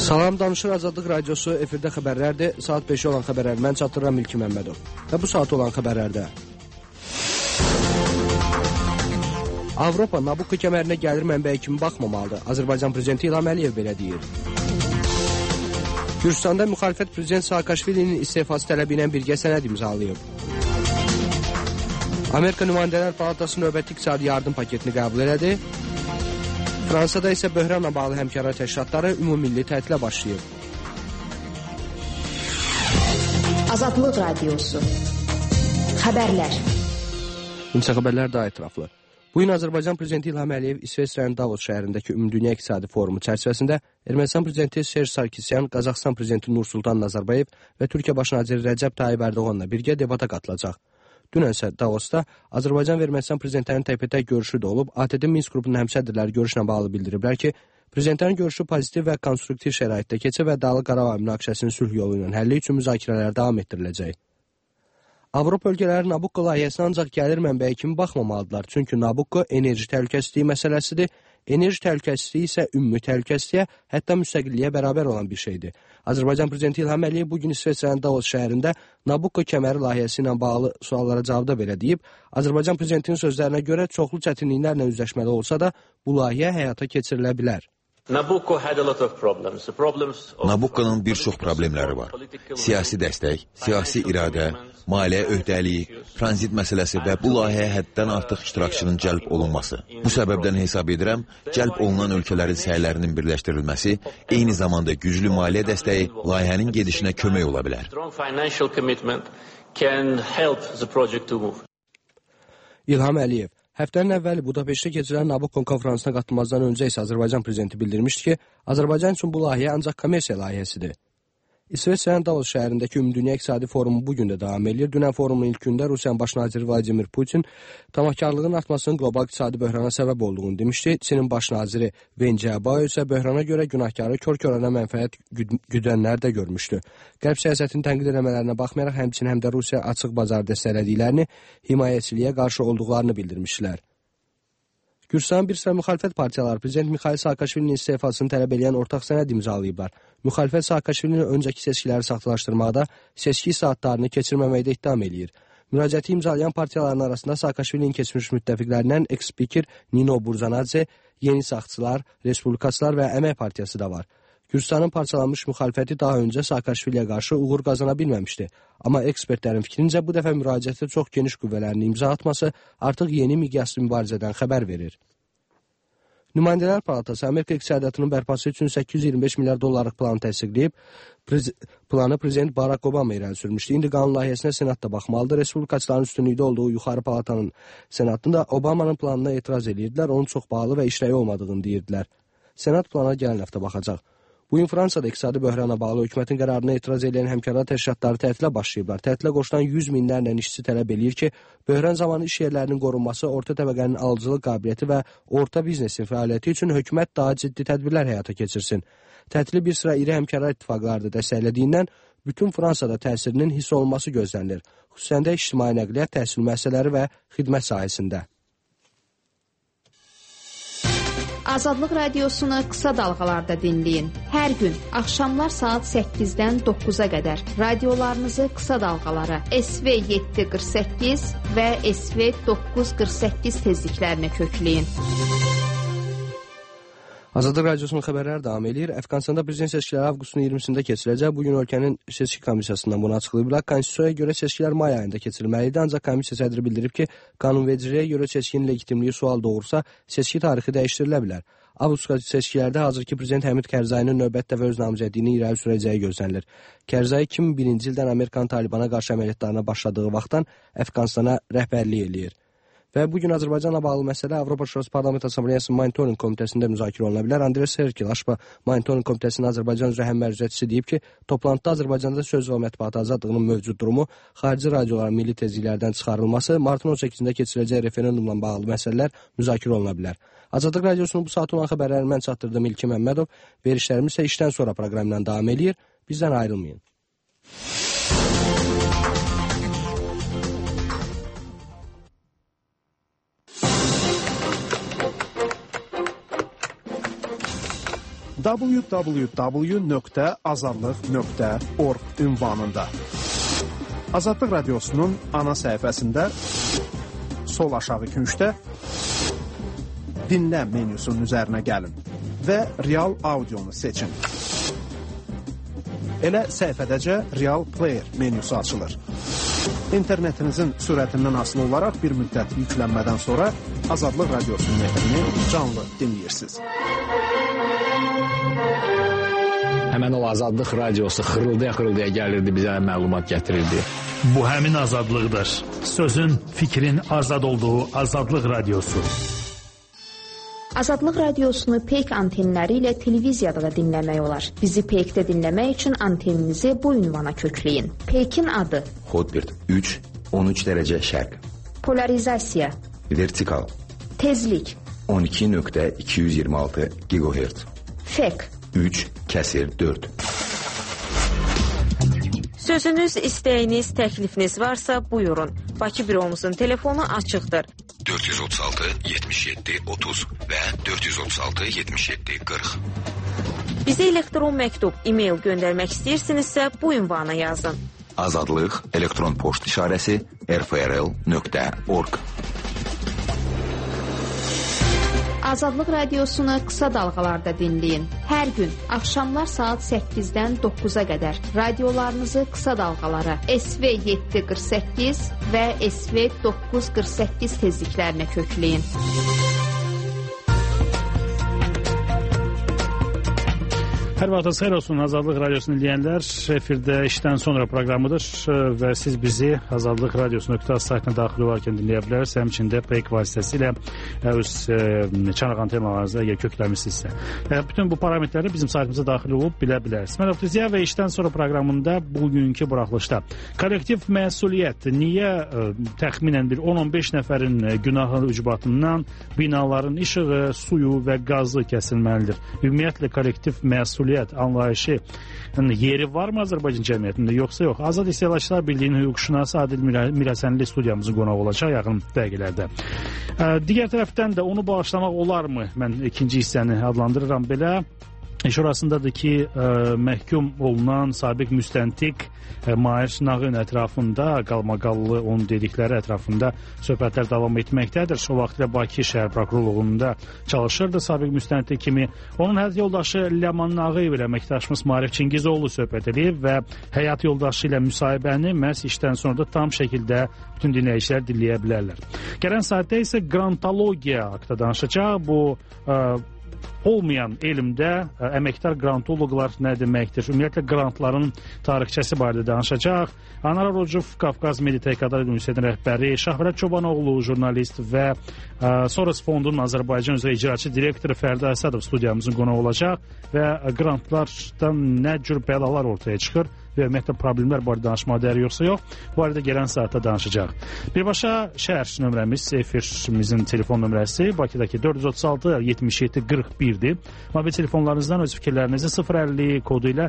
Salam, Danışır Azadlıq Radiosu efirdə xəbərlərdir. Saat 5 olan xəbərlər mən çatdırıram İlki Məmmədov. Və bu saat olan xəbərlərdə Avropa Nabucco kəmərinə gəlir mənbəyi kimi baxmamalıdır. Azərbaycan prezidenti İlham Əliyev belə deyir. Gürcüstanda müxalifət prezident Saakashvilinin istefası tələbi ilə birgə sənəd imzalayıb. Amerika Nümayəndələr Palatası növbəti iqtisadi yardım paketini qəbul elədi. Fransada isə böhranla bağlı həmkarlar təşkilatları ümumilli tətilə başlayıb. Azadlıq Radiosu. Xəbərlər. İmsa xəbərlər daha ətraflı. Bugün Azərbaycan prezidenti İlham Əliyev İsveçrənin Davos şəhərindəki Ümumdünya İqtisadi Forumu çərçivəsində Ermənistan prezidenti Serj Sarkisyan, Qazaxıstan prezidenti Nursultan Nazarbayev və Türkiyə baş naziri Rəcəb Tayyib Ərdoğanla birgə debata qatılacaq. Dünən isə Davosda Azərbaycan və Ermənistan prezidentlərinin təkbətək görüşü də olub. ATƏT Minsk qrupunun həmsədrləri görüşlə bağlı bildiriblər ki, prezidentlərin görüşü pozitiv və konstruktiv şəraitdə keçir və Dağlıq Qarabağ münaqişəsinin sülh yolu ilə həlli üçün müzakirələr davam etdiriləcək. Avropa ölkələri Nabucco layihəsinə ancaq gəlir mənbəyi kimi baxmamalıdırlar. Çünki Nabucco enerji təhlükəsizliyi məsələsidir. Enerji təhlükəsizliyi isə ümumi təhlükəsizliyə, hətta müstəqilliyə bərabər olan bir şeydir. Azərbaycan prezidenti İlham Əliyev bugün İsveçrənin Davos şəhərində Nabucco kəməri layihəsi ilə bağlı suallara cavabda belə deyib. Azərbaycan prezidentinin sözlərinə görə çoxlu çətinliklərlə üzləşməli olsa da, bu layihə həyata keçirilə bilər. Nabucco'nun bir çox problemləri var. Siyasi dəstək, siyasi iradə, maliyyə öhdəliyi, tranzit məsələsi və bu layihəyə həddən artıq iştirakçının cəlb olunması. Bu səbəbdən hesab edirəm, cəlb olunan ölkələrin səylərinin birləşdirilməsi, eyni zamanda güclü maliyyə dəstəyi layihənin gedişinə kömək ola bilər. İlham Əliyev həftənin əvvəli Budapeştdə keçirilən Nabucco konferansına qatılmazdan öncə isə Azərbaycan prezidenti bildirmişdi ki, Azərbaycan üçün bu layihə ancaq kommersiya layihəsidir. İsveçrənin Davos şəhərindəki Ümumdünya İqtisadi Forumu bugün də davam edir. Dünən forumun ilk gündə Rusiyanın baş naziri Vladimir Putin tamahkarlığın artmasının qlobal iqtisadi böhrana səbəb olduğunu demişdi. Çinin baş naziri Wen Jiabao isə böhrana görə günahkarı kör-körənə mənfəət güdənlər də görmüşdü. Qərb siyasətini tənqid eləmələrinə baxmayaraq həmçinin həm də Rusiya açıq bazar dəstəklədiklərini, himayəçiliyə qarşı olduqlarını bildirmişdilər. Gürcüstanın bir sıra müxalifət partiyaları prezident Mikhail Saakashvilinin istefasını tələb edən ortaq sənəd imzalayıblar. Müxalifət Saakashvilinin öncəki seçkiləri saxtalaşdırmaqda, seçki saatlarını keçirməməkdə ittiham eləyir. Müraciəti imzalayan partiyaların arasında Saakashvilinin keçmiş müttəfiqlərindən eks-spikir Nino Burzanadze, Yeni Sağçılar, Respublikaçılar və Əmək Partiyası da var. Gürcüstanın parçalanmış müxalifəti daha öncə Saakashviliyə qarşı uğur qazana bilməmişdi. Amma ekspertlərin fikrincə bu dəfə müraciətə çox geniş qüvvələrini imza atması artıq yeni miqyaslı mübarizədən xəbər verir. Nümayəndələr Palatası Amerika iqtisadiyyatının bərpası üçün 825 milyar dollarlıq planı təsdiqləyib. Planı prezident Barack Obama irəli sürmüşdü. İndi qanun layihəsinə Senat da baxmalıdır. Respublikaçıların üstünlükdə olduğu yuxarı palatanın Senatında Obama'nın planına etiraz edirdilər. Onun çox bağlı və işləyi olmadığını deyirdilər. Senat plana gələn həftə baxacaq. Bugün Fransada iqtisadi böhrana bağlı hökumətin qərarına etiraz edən həmkarlar təşkilatları tətilə başlayıblar. Tətilə qoşulan 100 minlərlə işçi tələb eləyir ki, böhran zamanı iş yerlərinin qorunması, orta təbəqənin alıcılıq qabiliyyəti və orta biznesin fəaliyyəti üçün hökumət daha ciddi tədbirlər həyata keçirsin. Tətili bir sıra iri həmkarlar ittifaqları da dəstəklədiyindən bütün Fransada təsirinin hiss olunması gözlənilir. Xüsusən də ictimai nəqliyyat, təhsil müəssisələri və xidmət sahəsində. Azadlıq Radiosunu qısa dalğalarda dinləyin. Hər gün axşamlar saat 8-dən 9-a qədər radiolarınızı qısa dalğalara SV 748 və SV 948 tezliklərinə kökləyin. Azadlıq Radiosunun xəbərləri davam edir. Əfqanistanda prezident seçkiləri avqustun 20-sində keçiriləcək. Bugün ölkənin seçki komissiyasından bunu açıqlayıblar. Konstitusiyaya görə seçkilər may ayında keçirilməlidir. Ancaq komissiya sədri bildirib ki, qanunvericiliyə görə seçkinin legitimliyi sual doğursa, seçki tarixi dəyişdirilə bilər. Avqust seçkilərdə hazırki prezident Həmid Kərzayinin növbət dəfə öz namizədliyini irəli sürəcəyi gözlənilir. Kərzay 2001-ci ildən Amerikan Talibana qarşı əməliyyatlarına başladığı vaxtdan Əfqanistana rəhbərlik eləyir. Və bugün Azərbaycanla bağlı məsələ Avropa Şurası Parlament Assambleyasının Monitoring Komitəsində müzakirə oluna bilər. Andres Serkil, AŞPA Monitoring Komitəsinin Azərbaycan üzrə həmmərcəçisi deyib ki, toplantıda Azərbaycanda söz və mətbuat azadlığının mövcud durumu, xarici radioların milli tezliklərdən çıxarılması, martın 18-də keçiriləcək referendumla bağlı məsələlər müzakirə oluna bilər. Azadlıq Radiosunun bu saat olan xəbərləri mən çatdırdım İlki Məmmədov. Verişlərimiz isə işdən sonra proqramla davam edir. Bizdən ayrılmayın. www.azadlıq.org ünvanında. Azadlıq Radiosunun ana səhifəsində sol aşağı küncdə dinlə menyusunun üzərinə gəlin və real audionu seçin. Elə səhifədəcə Real Player menyusu açılır. İnternetinizin sürətindən asılı olaraq bir müddət yüklənmədən sonra Azadlıq Radiosunun efrini canlı dinləyirsiniz. Həmən o Azadlıq Radiosu xırıldaya gəlirdi, bizə məlumat gətirirdi. Bu həmin azadlıqdır. Sözün, fikrin azad olduğu Azadlıq Radiosu. Azadlıq Radiosunu peyk antenləri ilə televiziyada da dinləmək olar. Bizi peykdə dinləmək üçün anteninizi bu ünvana kökləyin. Peykin adı: Hotbird 3, 13 dərəcə şərq. Polarizasiya: Vertikal. Tezlik: 12.226 GHz. Fek: 3/4. Sözünüz, istəyiniz, təklifiniz varsa buyurun. Bakı büromuzun telefonu açıqdır. 436 77 30 və 436 77 40. Bizə elektron məktub, e-mail göndərmək istəyirsinizsə bu ünvana yazın. Azadlıq elektron poçt işarəsi rfrl.org. Azadlıq Radiosunu qısa dalğalarda dinləyin. Hər gün axşamlar saat 8-dən 9-a qədər radiolarınızı qısa dalğalara SV 748 və SV 948 tezliklərinə kökləyin. Hər vaxtınız xeyir olsun Azadlıq Radiosunu dinləyənlər. Efirdə işdən sonra proqramıdır və siz bizi Azadlıq Radiosu.az saytına daxil olarkən dinləyə bilərsiniz. Həmçində peyk vasitəsilə öz çanaq antenalarınızı əgər kökləmişsinizsə. Bütün bu parametrləri bizim saytımıza daxil olub bilə bilərsiniz. Mən Öftüziyə və işdən sonra proqramında bugünkü buraxılışda kollektiv məsuliyyət niyə təxminən bir 10-15 nəfərin günahı ucbatından binaların işığı, suyu və qazı kəsilməlidir? Ümumiyyətlə kollektiv məsuliyyət anlayışı yeri varmı Azərbaycan cəmiyyətində, yoxsa yox? Azad İstehlakçılar Birliyinin hüquqşünası Adil Mirhəsənli studiyamızın qonağı olacaq yaxın dəqiqələrdə. Digər tərəfdən də onu bağışlamaq olarmı? Mən ikinci hissəni adlandırıram belə. İş orasındadır ki, məhkum olunan sabiq müstəntiq Mahir Nağın ətrafında, qalmaqallı onun dedikləri ətrafında söhbətlər davam etməkdədir. O vaxt ilə Bakı şəhər prokurorluğunda çalışırdı sabiq müstəntiq kimi. Onun həyat yoldaşı Ləman Nağıyev ilə əməkdaşımız Maarif Çingizoğlu söhbət edib və həyat yoldaşı ilə müsahibəni məhz işdən sonra da tam şəkildə bütün dinləyicilər dinləyə bilərlər. Gələn saatdə isə qrantologiya haqqında danışacaq. Bu olmayan elmdə əməkdar qrantoloqlar nə deməkdir? Ümumiyyətlə qrantların tarixçəsi barədə danışacaq. Anar Arocov, Qafqaz Media Təhqiqatları Universitetinin rəhbəri, Şahvərət Çobanoğlu, jurnalist və Soros Fondunun Azərbaycan üzrə icraçı direktoru Fərdi Əsədov studiyamızın qonağı olacaq və qrantlardan nə cür bəlalar ortaya çıxır və ümumiyyətlə problemlər barədə danışmağa dəyər yoxsa yox, bu arada gələn saatda danışacaq. Birbaşa şəhər nömrəmiz, efirimizin telefon nömrəsi Bakıdakı 436-77-41-dir. Mobil telefonlarınızdan öz fikirlərinizi 050 kodu ilə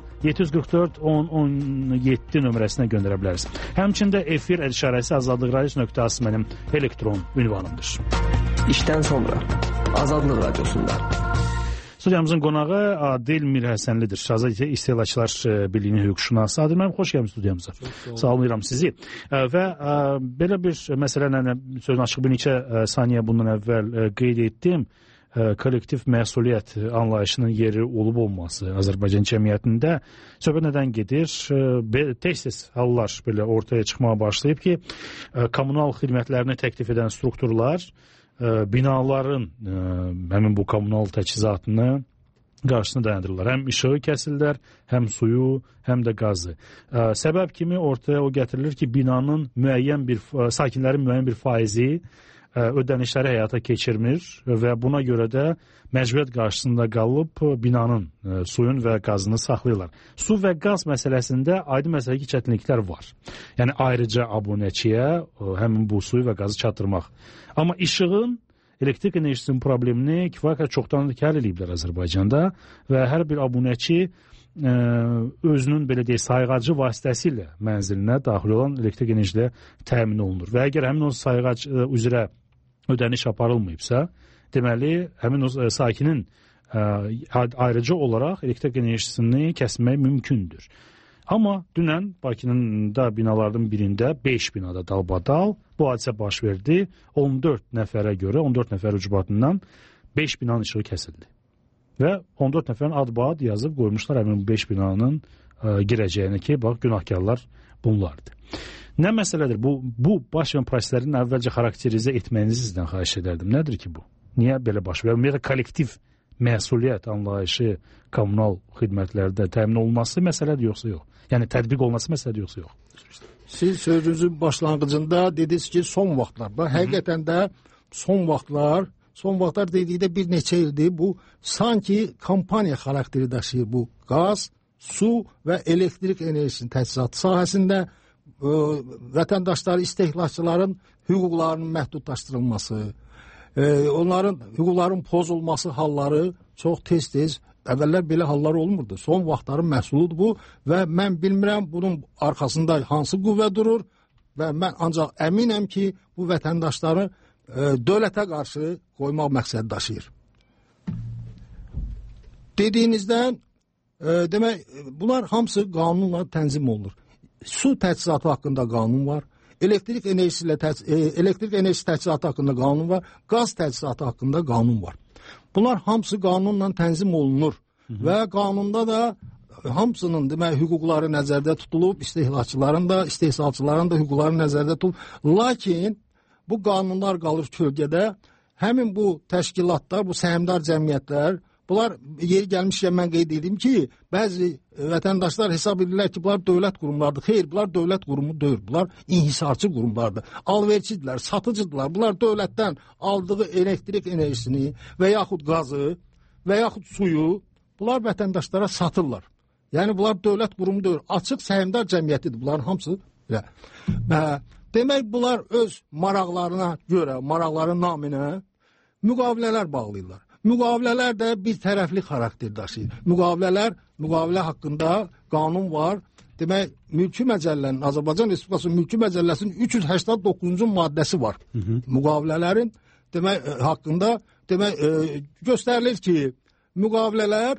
744-1017 nömrəsinə göndərə bilərsiniz. Həmçində efir işarəsi azadlıqradiosu.az mənim elektron ünvanımdır. İşdən sonra Azadlıq Radiosunda. Studiyamızın qonağı Adil Mirhəsənlidir. Azad İstehlakçılar Birliyinin hüquqşünası. Adil mənim, xoş gəlmişsiniz studiyamıza. Salamlayıram sizi. Və belə bir məsələlə sözün açıq bir neçə saniyə bundan əvvəl qeyd etdim. Kollektiv məsuliyyət anlayışının yeri olub olması Azərbaycan cəmiyyətində söhbət nədən gedir? Tez-tez hallar belə ortaya çıxmağa başlayıb ki, kommunal xidmətlərini təklif edən strukturlar binaların həmin bu kommunal təchizatını qarşısına dayandırırlar. Həm işığı kəsilirlər, həm suyu, həm də qazı. Səbəb kimi ortaya o gətirilir ki, binanın sakinlərin müəyyən bir faizi ödənişləri həyata keçirmir və buna görə də məcburiyyət qarşısında qalıb binanın suyun və qazını saxlayırlar. Su və qaz məsələsində aydın məsələ ki, çətinliklər var. Yəni ayrıca abunəçiyə həmin bu suyu və qazı çatdırmaq. Amma işığın, elektrik enerjisinin problemini kifayət çoxdan həll ediblər Azərbaycanda və hər bir abunəçi özünün belə deyək sayğacı vasitəsilə mənzilinə daxil olan elektrik enerjilə təmin olunur. Və əgər həmin o sayğac üzrə ödəniş aparılmayıbsa, deməli həmin o sakinin ayrıca olaraq elektrik enerjisini kəsmək mümkündür. Amma dünən Bakının da binalarının birində 5 binada dalbadal bu hadisə baş verdi. 14 nəfərə görə, 14 nəfər ucbatından 5 binanın işığı kəsildi. Və 14 nəfərin ad-ad yazıb qoymuşlar həmin 5 binanın girəcəyini ki, bax, günahkarlar bunlardır. Nə məsələdir? Bu baş verən proseslərin əvvəlcə xarakterizə etməyinizi sizdən xahiş edərdim. Nədir ki bu? Niyə belə baş verir? Ümumiyyətlə, kollektiv məsuliyyət anlayışı kommunal xidmətlərdə təmin olunması məsələdir yoxsa yox? Yəni tətbiq olunması məsələdir yoxsa yox? Siz sözünüzün başlanğıcında dediniz ki, son vaxtlar. Həqiqətən də son vaxtlar dedikdə bir neçə ildir bu sanki kampaniya xarakteri daşıyır bu qaz, su və elektrik enerjisinin təchizatı sahəsində vətəndaşları, istehlakçıların hüquqlarının məhdudlaşdırılması, onların hüquqların pozulması halları çox tez-tez, əvvəllər belə hallar olmurdu. Son vaxtların məhsuludur bu və mən bilmirəm bunun arxasında hansı qüvvə durur və mən ancaq əminəm ki, bu vətəndaşları dövlətə qarşı qoymaq məqsədi daşıyır. Dediyinizdən, demək, bunlar hamısı qanunla tənzim olunur. Su təchizatı haqqında qanun var, elektrik enerjisi təchizatı haqqında qanun var, qaz təchizatı haqqında qanun var. Bunlar hamısı qanunla tənzim olunur və qanunda da hamısının demək, hüquqları nəzərdə tutulub, istehlakçıların da, istehsalçıların da hüquqları nəzərdə tutulub. Lakin bu qanunlar qalır kölgədə, həmin bu təşkilatlar, bu səhmdar cəmiyyətlər, bunlar yeri gəlmişkən mən qeyd edim ki, bəzi vətəndaşlar hesab edirlər ki, bunlar dövlət qurumlardır. Xeyr, bunlar dövlət qurumu deyil, bunlar inhisarçı qurumlardır. Alverçidirlər, satıcıdırlar. Bunlar dövlətdən aldığı elektrik enerjisini və yaxud qazı və yaxud suyu bunlar vətəndaşlara satırlar. Yəni, bunlar dövlət qurumu deyil, açıq səhmdar cəmiyyətidir bunların hamısı. Demək, bunlar öz maraqlarına görə, maraqların naminə müqavilələr bağlayırlar. Müqavilələr də bir tərəfli xarakter daşıyır. Müqavilə haqqında qanun var. Demək, Mülki Məcəllənin, Azərbaycan Respublikasının Mülki Məcəlləsinin 389-cu maddəsi var. Müqavilələrin demək, haqqında göstərilir ki, müqavilələr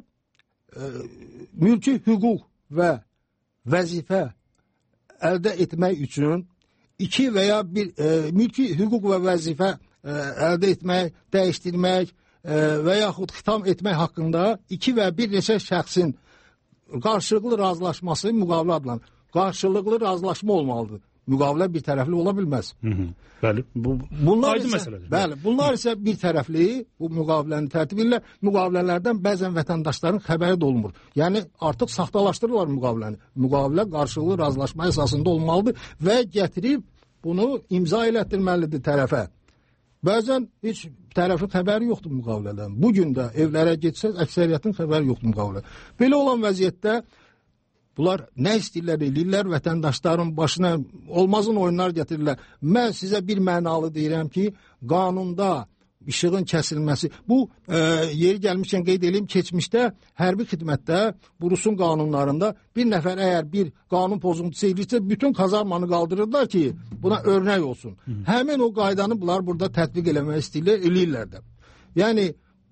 mülki hüquq və vəzifə əldə etmək üçün iki və ya bir mülki hüquq və vəzifə əldə etmək, dəyişdirmək və yaxud xitam etmək haqqında iki və bir neçə şəxsin qarşılıqlı razılaşması müqavilə adlanır. Qarşılıqlı razılaşma olmalıdır. Müqavilə bir tərəfli ola bilməz. Bəli, bu aydın məsələdir. Bəli, bunlar isə bir tərəfli, bu müqaviləni tərtib edirlər. Müqavilələrdən bəzən vətəndaşların xəbəri də olmur. Yəni, artıq saxtalaşdırırlar müqaviləni. Müqavilə qarşılıqlı razılaşma əsasında olmalıdır və gətirib bunu imza elətdirməlidir tərəfə. Bəzən heç tərəfin xəbəri yoxdur müqavilədən. Bugün də evlərə getsəz, əksəriyyətin xəbəri yoxdur müqavilə. Belə olan vəziyyətdə bunlar nə istəyirlər, eləyirlər, vətəndaşların başına olmazın oyunlar gətirirlər. Mən sizə bir mənalı deyirəm ki, qanunda işığın kəsilməsi, bu yeri gəlmişkən qeyd edeyim, keçmişdə hərbi xidmətdə, bu Rusun qanunlarında bir nəfər əgər bir qanun pozuntusu edirsə, bütün kazarmanı qaldırırlar ki, buna örnək olsun. Həmin o qaydanı bunlar burada tətbiq eləmək istəyirlər, eləyirlər də. Yəni,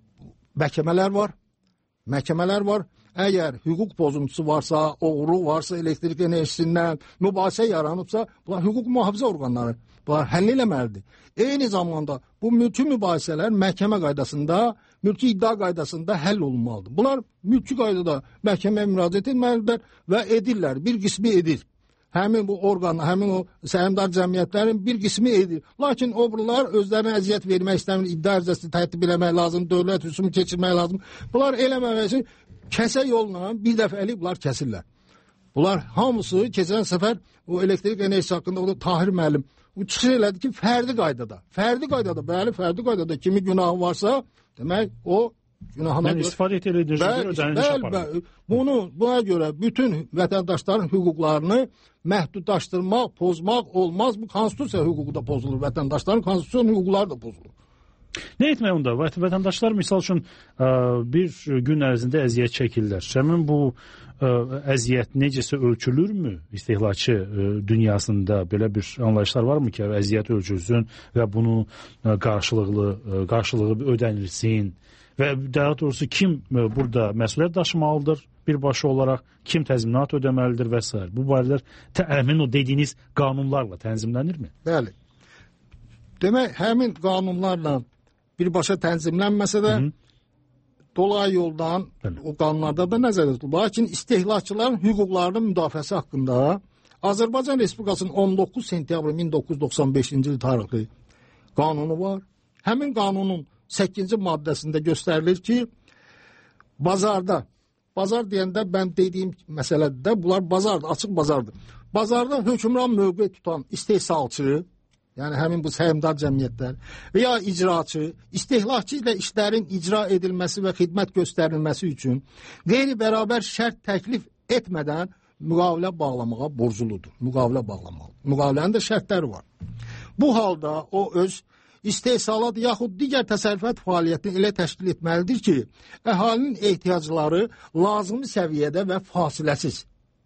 məhkəmələr var. Əgər hüquq pozuntusu varsa, oğru varsa, elektrik enerjisindən mübahisə yaranıbsa, bunlar hüquq mühafizə orqanları, bunlar həll eləməlidir. Eyni zamanda bu mülki mübahisələr məhkəmə qaydasında, mülki iddia qaydasında həll olunmalıdır. Bunlar mülki qaydada məhkəməyə müraciət etməlidirlər və edirlər, bir qismi edir. Həmin bu orqan, həmin o səhmdar cəmiyyətlərin bir qismi edir. Lakin obrlar özlərinə əziyyət vermək istəmir, iddia ərizəsi tərtib eləmək lazım, dövlət rüsumu keçirmək lazım. Bunlar eləməmək üçün kəsə yolla bir dəfəlik bunlar kəsirlər. Bunlar hamısı keçən səfər o elektrik enerjisi haqqında o da Tahir müəllim çıxış elədi ki, fərdi qaydada, bəli, fərdi qaydada kimi günahı varsa, demək o günahına görə istifadə edilir. Buna görə bütün vətəndaşların hüquqlarını məhdudlaşdırmaq, pozmaq olmaz. Bu konstitusiya hüququ da pozulur, vətəndaşların konstitusiya hüquqları da pozulur. Nə etmək onda? Vətəndaşlar misal üçün bir gün ərzində əziyyət çəkirlər. Həmin bu əziyyət necəsə ölçülürmü? İstehlakçı dünyasında belə bir anlayışlar varmı ki, əziyyət ölçülsün və bunu qarşılığı ödənilsin və daha doğrusu kim burada məsuliyyət daşımalıdır birbaşa olaraq, kim təzminat ödəməlidir və s. Bu barələr həmin o dediyiniz qanunlarla tənzimlənirmi? Bəli. Demək, həmin qanunlarla birbaşa tənzimlənməsə də dolayı yoldan o qanunlarda da nəzərdə tutulur. Lakin istehlakçıların hüquqlarının müdafiəsi haqqında Azərbaycan Respublikasının 19 sentyabr 1995-ci il tarixli qanunu var. Həmin qanunun 8-ci maddəsində göstərilir ki, bazar deyəndə mən dediyim məsələdə bunlar bazardır, açıq bazardır. Bazarda hökmran mövqe tutan istehsalçı, yəni həmin bu səhmdar cəmiyyətlər və ya icraçı, istehlakçı ilə işlərin icra edilməsi və xidmət göstərilməsi üçün qeyri-bərabər şərt təklif etmədən müqavilə bağlamağa borcludur. Müqavilə bağlamalı. Müqavilənin də şərtləri var. Bu halda o öz istehsalat yaxud digər təsərrüfat fəaliyyətini elə təşkil etməlidir ki, əhalinin ehtiyacları lazımi səviyyədə və fasiləsiz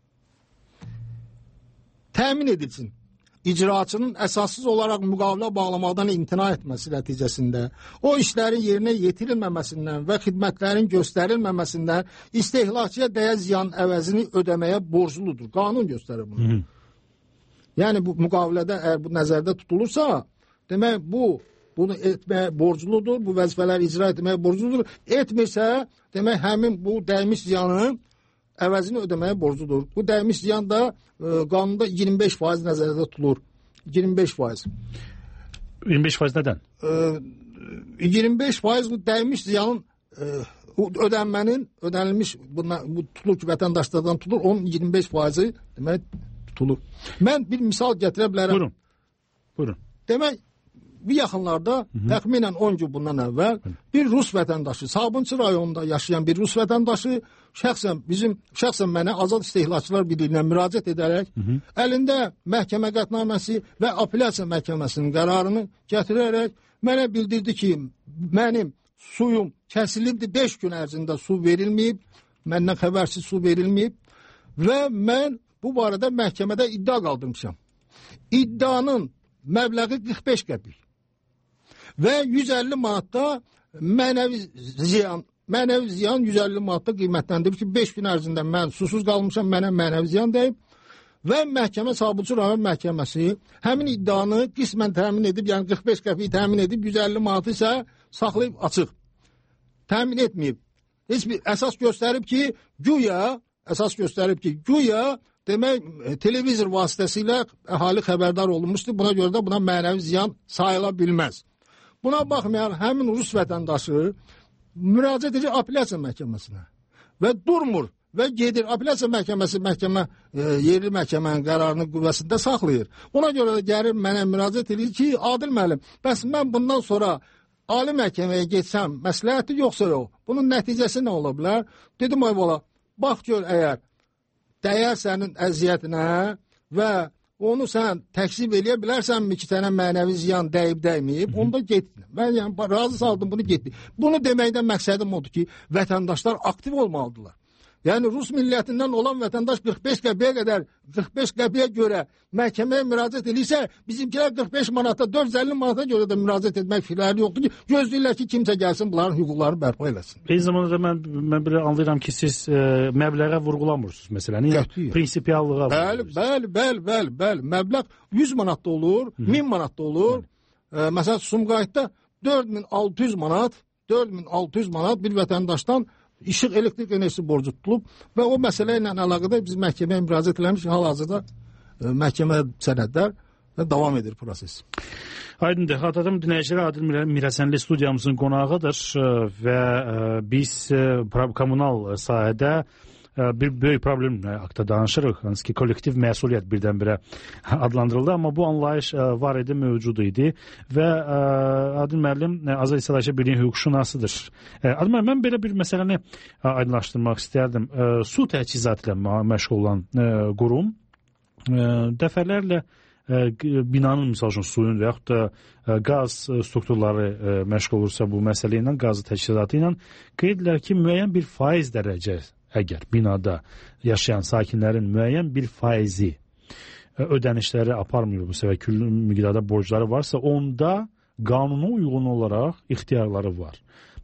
təmin edilsin. İcraçının əsassız olaraq müqavilə bağlamaqdan imtina etməsi nəticəsində o işlərin yerinə yetirilməməsindən və xidmətlərin göstərilməməsindən istehlakçıya dəyər ziyan əvəzini ödəməyə borcludur. Qanun göstərir bunu. Yəni bu müqavilədə əgər bu nəzərdə tutulursa, demək bunu etməyə borcludur, bu vəzifələri icra etməyə borcludur. Etmirsə, demək həmin bu dəymiş ziyanın əvəzini ödəməyə borcludur. Bu dəymiş ziyan da qanunda 25% nəzərdə tutulur. 25%. 25% nədən? 25% bu dəymiş ziyanın ödənilmiş bu tutulur ki, vətəndaşlardan tutulur, onun 25%-i demək tutulur. Mən bir misal gətirə bilərəm. Buyurun. Demək, bu yaxınlarda təxminən 10 gün bundan əvvəl bir Rus vətəndaşı, Sabunçu rayonunda yaşayan bir Rus vətəndaşı şəxsən mənə Azad İstehlakçılar Birliyinə müraciət edərək əlində məhkəmə qətnaməsi və apellyasiya məhkəməsinin qərarını gətirərək mənə bildirdi ki, mənim suyum kəsilibdir, 5 gün ərzində su verilməyib, məndən xəbərsiz su verilməyib və mən bu barədə məhkəmədə iddia qaldırmışam. İddianın məbləği 45 qəpik və 150 manatda mənəvi ziyan 150 manatda qiymətləndirib ki, 5 gün ərzində mən susuz qalmışam, mənə mənəvi ziyan deyib və məhkəmə Sabunçu rayon məhkəməsi həmin iddianı qismən təmin edib, yəni 45 qəpik təmin edib, 150 manatı isə saxlayıb açıq. Təmin etməyib. Heç bir əsas göstərib ki, güya demək, televizor vasitəsilə əhali xəbərdar olunmuşdur. Buna görə də buna mənəvi ziyan sayıla bilməz. Buna baxmayaraq, həmin Rus vətəndaşı müraciət edir apellyasiya məhkəməsinə və durmur və gedir apellyasiya məhkəməsi yerli məhkəmənin qərarını qüvvəsində saxlayır. Buna görə də gəlir mənə müraciət edir ki, Adil müəllim, bəs mən bundan sonra ali məhkəməyə getsəm, məsləhəti yoxsa yox? Bunun nəticəsi nə ola bilər? Dedim, ay bala, bax gör əgər dəyər sənin əziyyətinə və onu sən təksib eləyə bilərsənmi ki, sənə mənəvi ziyan dəyib-dəyməyib, onda getdi. Mən yəni razı saldım, bunu getdi. Bunu deməkdən məqsədim odur ki, vətəndaşlar aktiv olmalıdırlar. Yəni Rus millətindən olan vətəndaş 45 qəpiyə görə məhkəməyə müraciət edirsə, bizimkilər 45 manata, 450 manata görə də müraciət etmək fikirləri yoxdur ki, gözləyirlər ki, kimsə gəlsin, bunların hüquqlarını bərpa eləsin. Eyni zamanda da mən belə anlayıram ki, siz məbləğə vurğulamırsınız məsələni. Prinsipiallığa vurğulamırsınız. Bəli. Məbləğ 100 manat da olur, 1000 manat da olur. Məsələn, Sumqayıtda 4600 manat bir vətəndaşdan İşıq elektrik enerjisi borcu tutulub və o məsələ ilə əlaqədar biz məhkəməyə müraciət eləmiş, hal-hazırda məhkəmə sənədlər davam edir proses. Aydındır. Xatırladım, dinləyicilər Adil Mirəsənli studiyamızın qonağıdır və biz kommunal sahədə bir böyük problem haqqında danışırıq. Hansı ki, kollektiv məsuliyyət birdən-birə adlandırıldı, amma bu anlayış var idi, mövcud idi və Adil müəllim Azad İstehlakçılar Birliyinin hüquqşünasıdır. Adil müəllim, mən belə bir məsələni aydınlaşdırmaq istərdim. Su təchizatı ilə məşğul olan qurum dəfələrlə binanın, misal üçün, suyun və yaxud da qaz strukturları məşğul olursa bu məsələ ilə, qazı təchizatı ilə qeyd edirlər ki, müəyyən bir faiz dərəcəsi əgər binada yaşayan sakinlərin müəyyən bir faizi ödənişləri aparmıyorsa və küllü miqdarda borcları varsa, onda qanuna uyğun olaraq ixtiyarları var.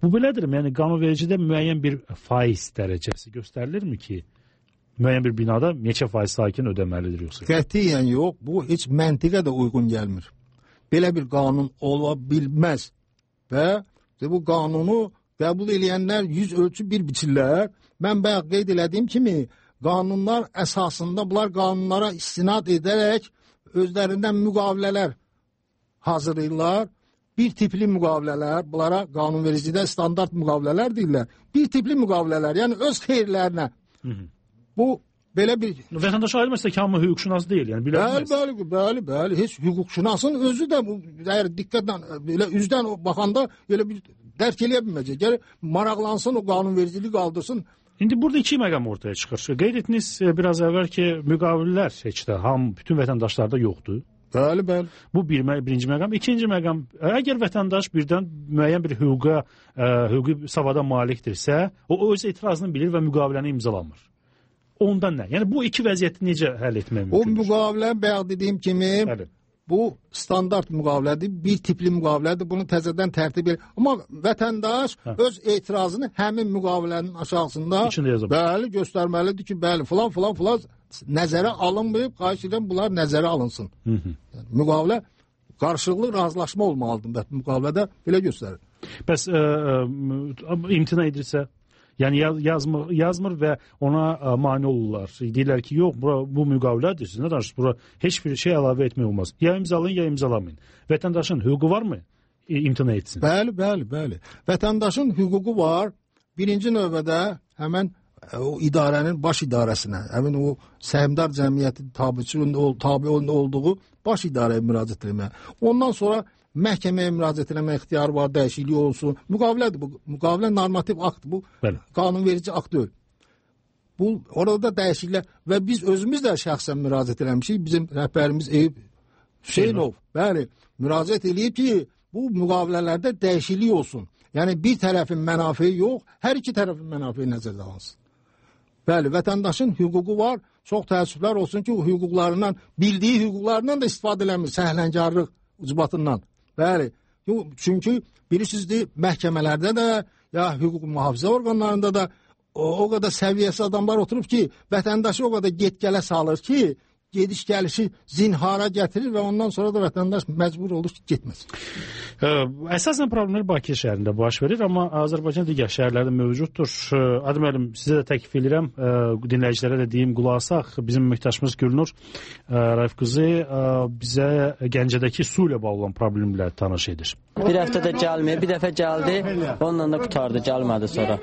Bu belədir, yəni qanunvericidə müəyyən bir faiz dərəcəsi göstərilirmi ki, müəyyən bir binada neçə faiz sakin ödəməlidir yoxsa? Qətiyyən yox, bu heç məntiqə də uyğun gəlmir. Belə bir qanun ola bilməz və bu qanunu qəbul edənlər yüz ölçü bir biçirlər. Mən bayaq qeyd elədiyim kimi, qanunlar əsasında bunlar qanunlara istinad edərək özlərindən müqavilələr hazırlayırlar. Bir tipli müqavilələr, bunlara qanunvericidə standart müqavilələr deyirlər. Bir tipli müqavilələr, yəni öz xeyirlərinə. Bu belə bir... Vətəndaş ayrılmasa ki, hamı hüquqşünas deyil, yəni bilə bilməz. Bəli, heç hüquqşünasın özü də bu, əgər diqqətlə, belə üzdən baxanda elə bir dərk eləyə bilməyəcək. Yəni, maraqlansın, o qanunvericiliyi qaldırsın. İndi burada iki məqam ortaya çıxır. Qeyd etdiniz biraz əvvəl ki, müqavilələr heç də bütün vətəndaşlarda yoxdur. Bəli. Bu birinci məqam. İkinci məqam, əgər vətəndaş birdən müəyyən bir hüquqi savada malikdirsə, o öz etirazını bilir və müqaviləni imzalamır. Ondan nə? Yəni bu iki vəziyyəti necə həll etmək mümkündür? O müqavilə bayaq dediyim kimi, bu standart müqavilədir, bir tipli müqavilədir. Bunu təzədən tərtib edir. Amma vətəndaş öz etirazını həmin müqavilənin aşağısında göstərməlidir ki, bəli, filan nəzərə alınmayıb, xahiş edirəm, bunlar nəzərə alınsın. Yəni, müqavilə qarşılıqlı razılaşma olmalıdır. Müqavilədə belə göstərir. Bəs imtina edirsə? Yəni yazmır və ona mane olurlar. Deyirlər ki, yox, bu müqavilədir, siz nə danışırsınız? Bura heç bir şey əlavə etmək olmaz. Ya imzalayın, ya imzalamayın. Vətəndaşın hüququ varmı? İmtina etsin. Bəli. Vətəndaşın hüququ var. Birinci növbədə həmən o idarənin baş idarəsinə, həmin o səhmdar cəmiyyətin tabi olduğu baş idarəyə müraciət etməyə. Ondan sonra məhkəməyə müraciət etmə ixtiyarı var, dəyişiklik olsun. Müqavilədir bu. Müqavilə normativ aktdır bu. Qanunverici akt deyil. Bu orada da dəyişikliklər və biz özümüz də şəxsən müraciət etmişik. Bizim rəhbərimiz Eyüp Hüseynov, bəli, müraciət eləyib ki, bu müqavilələrdə dəyişiklik olsun. Yəni bir tərəfin mənafeyi yox, hər iki tərəfin mənafeyi nəzərdə alınsın. Bəli, vətəndaşın hüququ var. Çox təəssüflər olsun ki, o hüquqlarından, bildiyi hüquqlarından da istifadə eləmir, səhlənkarlıq ucbatından. Bəli, çünki bilirsizdir, məhkəmələrdə də, ya hüquq mühafizə orqanlarında da o qədər səviyyəsi adamlar oturub ki, vətəndaşı o qədər get-gələ salır ki, gediş-gəlişi zinhara gətirir və ondan sonra da vətəndaş məcbur olur ki, getməsin. Əsasən problemlər Bakı şəhərində baş verir, amma Azərbaycan digər şəhərlərdə mövcuddur. Adım əlim, sizə də təklif edirəm, dinləyicilərə də deyim, qulaq asaq. Bizim mühtəşimiz Gülnur Raif qızı bizə Gəncədəki su ilə bağlı olan problemlər tanış edir. Bir həftə də gəlmir, bir dəfə gəldi, onunla da qutardı, gəlmədi sonra.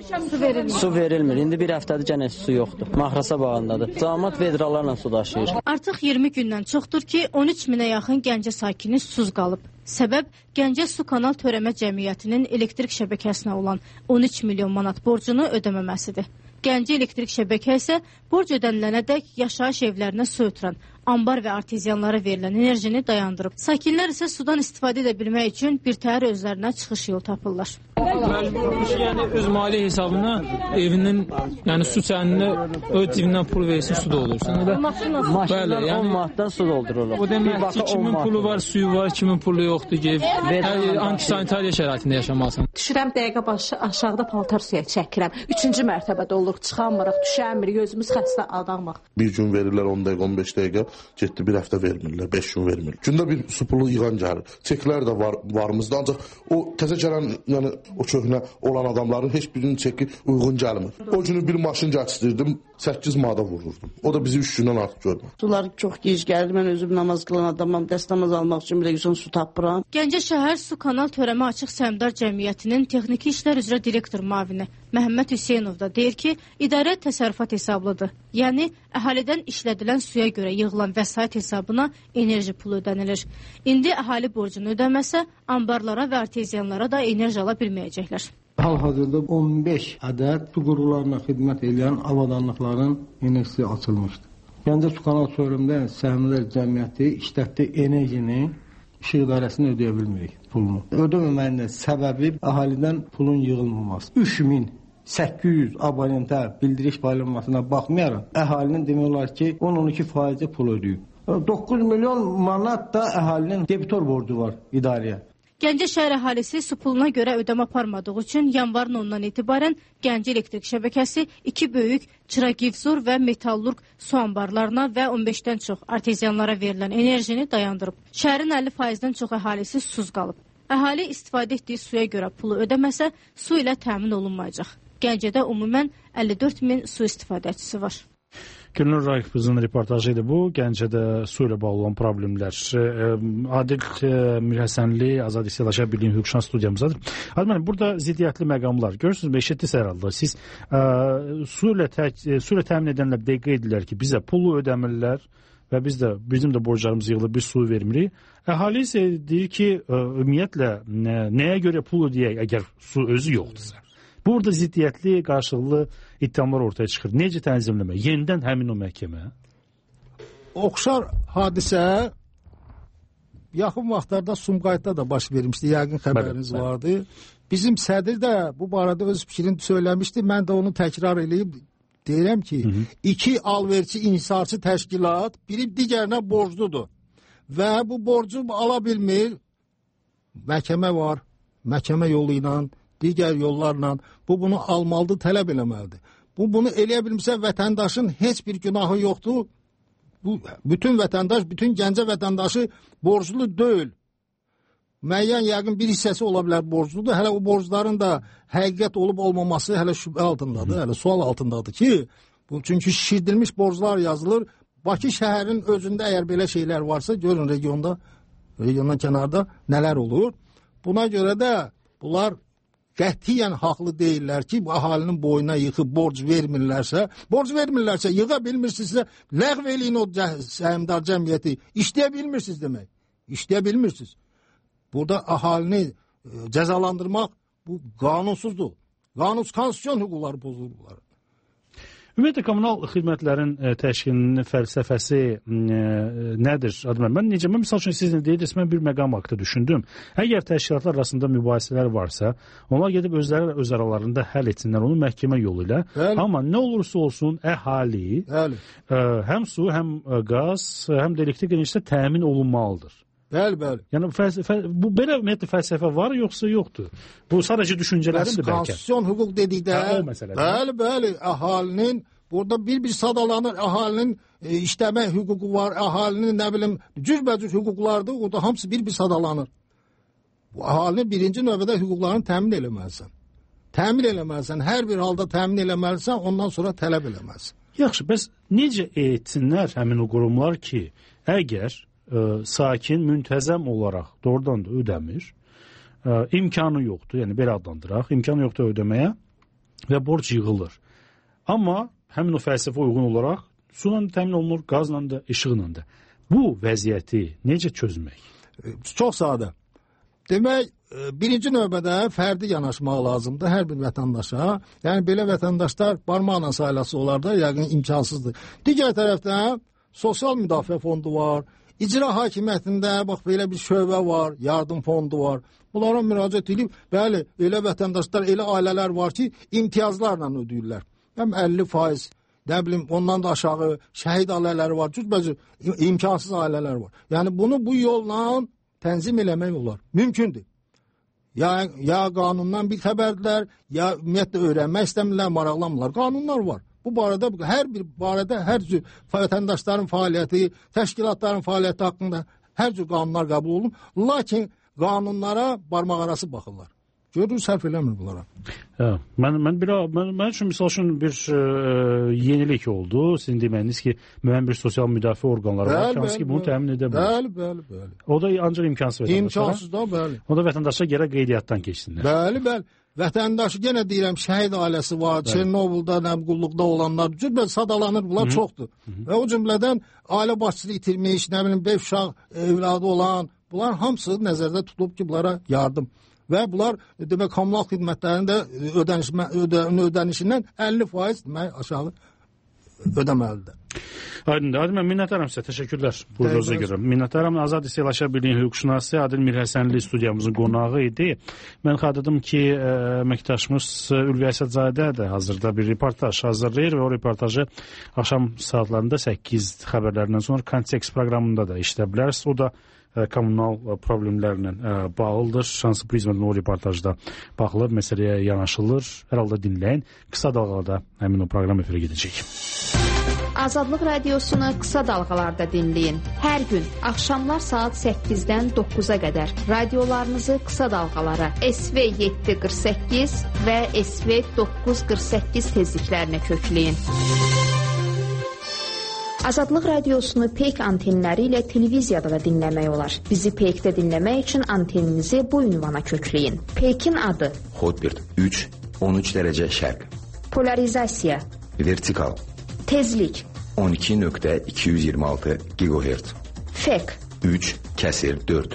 Su verilmir, indi bir həftədir gənə su yoxdur. Mahrasa bağındadır. Cəmaət vedralarla su daşıyır. Artıq 20 gündən çoxdur ki, 13 minə yaxın Gəncə sakini susuz qalıb. Səbəb Gəncə Su Kanal Törəmə Cəmiyyətinin elektrik şəbəkəsinə olan 13 milyon manat borcunu ödəməməsidir. Gəncə elektrik şəbəkə isə borc ödənilənədək yaşayış evlərinə su ötürən, ambar və artezyanlara verilən enerjini dayandırıb. Sakinlər isə sudan istifadə edə bilmək üçün birtəhər özlərinə çıxış yolu tapırlar. Məcburmuş, yəni öz maliyyə hesabına evinin, yəni su çəninə öz cibindən pul versin, su doldursun. Maşınlar 10 manatdan su doldururlar. O demək ki, kimin pulu var, suyu var, kimin pulu yoxdur ki, antisanitariya şəraitində yaşamasın. Düşürəm dəqiqə başı aşağıda paltar suya çəkirəm. 3-cü mərtəbədə oluruq, çıxamırıq, düşəmirik, özümüz xəstə adamıq. Bir gün verirlər 10 dəqiqə, 15 dəqiqə, getdi bir həftə vermirlər, 5 gün vermirlər. Gündə bir su pulu yığan gəlir. Çeklər də varımızda, ancaq o təzə gələn, yəni o köhnə olan adamların heç birinin çeki uyğun gəlmir. O günü bir maşın gətirdim, 8 manata vururdum. O da bizi 3 gündən artıq görmür. Sular çox gec gəlir. Mən özüm namaz qılan adamam. Dəst namaz almaq üçün bir də su tapıram. Gəncə şəhər Su Kanal Törəmə Açıq Səhmdar Cəmiyyətinin Texniki İşlər üzrə direktor müavini Məhəmməd Hüseynov da deyir ki, idarə təsərrüfat hesablıdır. Yəni, əhalidən işlədilən suya görə yığılan vəsait hesabına enerji pulu ödənilir. İndi əhali borcunu ödəməsə, ambarlara və artezyanlara da enerji ala bilməyəcəklər. Hal-hazırda 15 ədəd su qurularına xidmət edən avadanlıqların enerjisi açılmışdır. Gəncə Su Kanal Törəmə Səhmdar Cəmiyyəti işlətdiyi enerjinin işıq idarəsini ödəyə bilmirik pulunu. Ödəməməyin səbəbi əhalidən pulun yığılmaması. 3800 abonentə bildiriş paylanmasına baxmayaraq, əhalinin demək olar ki, 10-12% pul ödəyib. 9 milyon manat da əhalinin debitor borcu var idarəyə. Gəncə şəhər əhalisi su puluna görə ödəmə aparmadığı üçün yanvarın 10-dan etibarən Gəncə elektrik şəbəkəsi 2 böyük Çıraqivzor və Metallurq su anbarlarına və 15-dən çox arteziyanlara verilən enerjini dayandırıb. Şəhərin 50%-dən çox əhalisi susuz qalıb. Əhali istifadə etdiyi suya görə pulu ödəməsə, su ilə təmin olunmayacaq. Gəncədə ümumən 54 min su istifadəçisi var. Gülnur Raifqızın reportajı idi bu. Gəncədə su ilə bağlı olan problemlər. Adil Mirhəsənli, Azad İstilaşa Birliyin Hüquqşünas studiyamızdadır. Adil müəllim, burada ziddiyyətli məqamlar. Görürsünüz, eşitdiniz hər halda. Siz su ilə təmin edənlər dəqiq edirlər ki, bizə pulu ödəmirlər və bizim də borclarımız yığılır, biz su vermirik. Əhali isə deyir ki, ümumiyyətlə nəyə görə pul ödəyək, əgər su özü yoxdursa. Burada ziddiyyətli, qarşılıqlı iddiamlar ortaya çıxır. Necə tənzimləmə? Yenidən həmin o məhkəmə? Oxşar hadisə yaxın vaxtlarda Sumqayıtda da baş vermişdi. Yəqin xəbəriniz vardı. Bizim sədr də bu barədə öz fikrini söyləmişdi. Mən də onu təkrar edib deyirəm ki, iki alverçi, inhisarçı təşkilat biri digərinə borcludur. Və bu borcu ala bilmir. Məhkəmə var. Məhkəmə yolu ilə, digər yollarla bunu almalıdır, tələb eləməlidir. Bunu eləyə bilmirsə vətəndaşın heç bir günahı yoxdur. Bütün vətəndaş, bütün Gəncə vətəndaşı borclu deyil. Müəyyən yəqin bir hissəsi ola bilər borcludur. Hələ o borcların da həqiqət olub olmaması hələ şübhə altındadır, hələ sual altındadır ki, çünki şişirdilmiş borclar yazılır. Bakı şəhərin özündə əgər belə şeylər varsa, görün regiondan kənarda nələr olur. Buna görə də bunlar qətiyyən haqlı deyirlər ki, bu əhalinin boyuna yıxıb borc vermirlərsə, yığa bilmirsinizsə, ləğv eləyin o səhmdar cəmiyyəti. İşləyə bilmirsiniz demək. İşləyə bilmirsiniz. Burada əhalini cəzalandırmaq bu qanunsuzdur. Konstitusiyon hüquqları pozulur bunlar. Ümumiyyətlə, kommunal xidmətlərin təşkilinin fəlsəfəsi nədir? Mən misal üçün siz deyirsiniz, mən bir məqam haqqında düşündüm. Əgər təşkilatlar arasında mübahisələr varsa, onlar gedib özləri öz aralarında həll etsinlər onu məhkəmə yolu ilə. Amma nə olursa olsun əhali həm su, həm qaz, həm də elektrik enerjisi təmin olunmalıdır. Bəli. Yəni bu belə ümumiyyətlə fəlsəfə var yoxsa yoxdur? Bu sadəcə düşüncələrimdir bəlkə. Konstitusiyon hüquq dedikdə bəli, əhalinin burada bir sadalanır, əhalinin işləmə hüququ var, əhalinin nə bilim cürbəcür hüquqlardır, orada hamısı bir sadalanır. Bu əhalinin birinci növbədə hüquqlarını təmin eləməlisən. Hər bir halda təmin eləməlisən, ondan sonra tələb eləməlisən. Yaxşı, bəs necə etsinlər həmin o qurumlar ki, əgər sakin müntəzəm olaraq doğrudan da ödəmir, imkanı yoxdur, yəni belə adlandıraq, imkanı yoxdur ödəməyə və borc yığılır. Amma həmin o fəlsəfə uyğun olaraq suyla təmin olunur, qazla da, işıqla da. Bu vəziyyəti necə çözmək? Çox sadə. Demək, birinci növbədə fərdi yanaşmaq lazımdır hər bir vətəndaşa. Yəni belə vətəndaşlar barmaqla sayılası olar da, yəqin imkansızdır. Digər tərəfdən sosial müdafiə fondu var. İcra hakimiyyətində bax belə bir şöbə var, yardım fondu var. Bunlara müraciət edib, bəli, elə vətəndaşlar, elə ailələr var ki, imtiyazlarla ödəyirlər. Həm 50%, nə bilim, ondan da aşağı şəhid ailələri var, cürbəcür imkansız ailələr var. Yəni bunu bu yolla tənzim eləmək olar. Mümkündür. Ya qanundan bir xəbərdirlər, ya ümumiyyətlə öyrənmək istəmirlər, maraqlanmırlar. Qanunlar var. Bu barədə hər bir barədə hər cür vətəndaşların fəaliyyəti, təşkilatların fəaliyyəti haqqında hər cür qanunlar qəbul olunur. Lakin qanunlara barmaq arası baxırlar. Görür, sərf eləmir bunlara. Mən üçün misal üçün bir yenilik oldu. Sizin deməyiniz ki, müəyyən bir sosial müdafiə orqanları var ki, bunu təmin edə bilər. Bəli. O da ancaq imkansız vətəndaşlara. İmkansız da, bəli. O da vətəndaşa gərək qeydiyyatdan keçsinlər. Bəli. Vətəndaşı yenə deyirəm, şəhid ailəsi var, Çernobildə, qulluqda olanlar, cürbə sadalanır, bunlar çoxdur. Və o cümlədən ailə başçılığı itirmiş, nə bilim, 5 uşaq evladı olan, bunlar hamısı nəzərdə tutulub ki, bunlara yardım. Və bunlar demək kommunal xidmətlərinin də ödənişindən 50% demək aşağı ödəməlidir. Aydındır. Adil, mən minnətdaram sizə. Təşəkkürlər. Buyurunuza görə. Minnətdaram. Azad İstilaşa Birliyin hüquqşünası Adil Mirhəsənli studiyamızın qonağı idi. Mən xatırladım ki, əməkdaşımız Ülvi Əsədzadə də hazırda bir reportaj hazırlayır və o reportajı axşam saatlarında 8 xəbərlərindən sonra Kontekst proqramında da işlə bilərsiniz. O da kommunal problemlərlə bağlıdır. Şansı Prizmadan o reportajda baxılıb, məsələyə yanaşılır. Hər halda dinləyin. Qısa dalğada həmin o proqram efirə gedəcək. Azadlıq radiosunu qısa dalğalarda dinləyin. Hər gün axşamlar saat 8-dən 9-a qədər radiolarınızı qısa dalğalara SV 748 və SV 948 tezliklərinə kökləyin. Azadlıq radiosunu peyk antenləri ilə televiziyada da dinləmək olar. Bizi peykdə dinləmək üçün anteninizi bu ünvana kökləyin. Peykin adı Hotbird 3, 13 dərəcə şərq. Polarizasiya, Vertikal tezlik 12.226 GHz. Fek 3/4.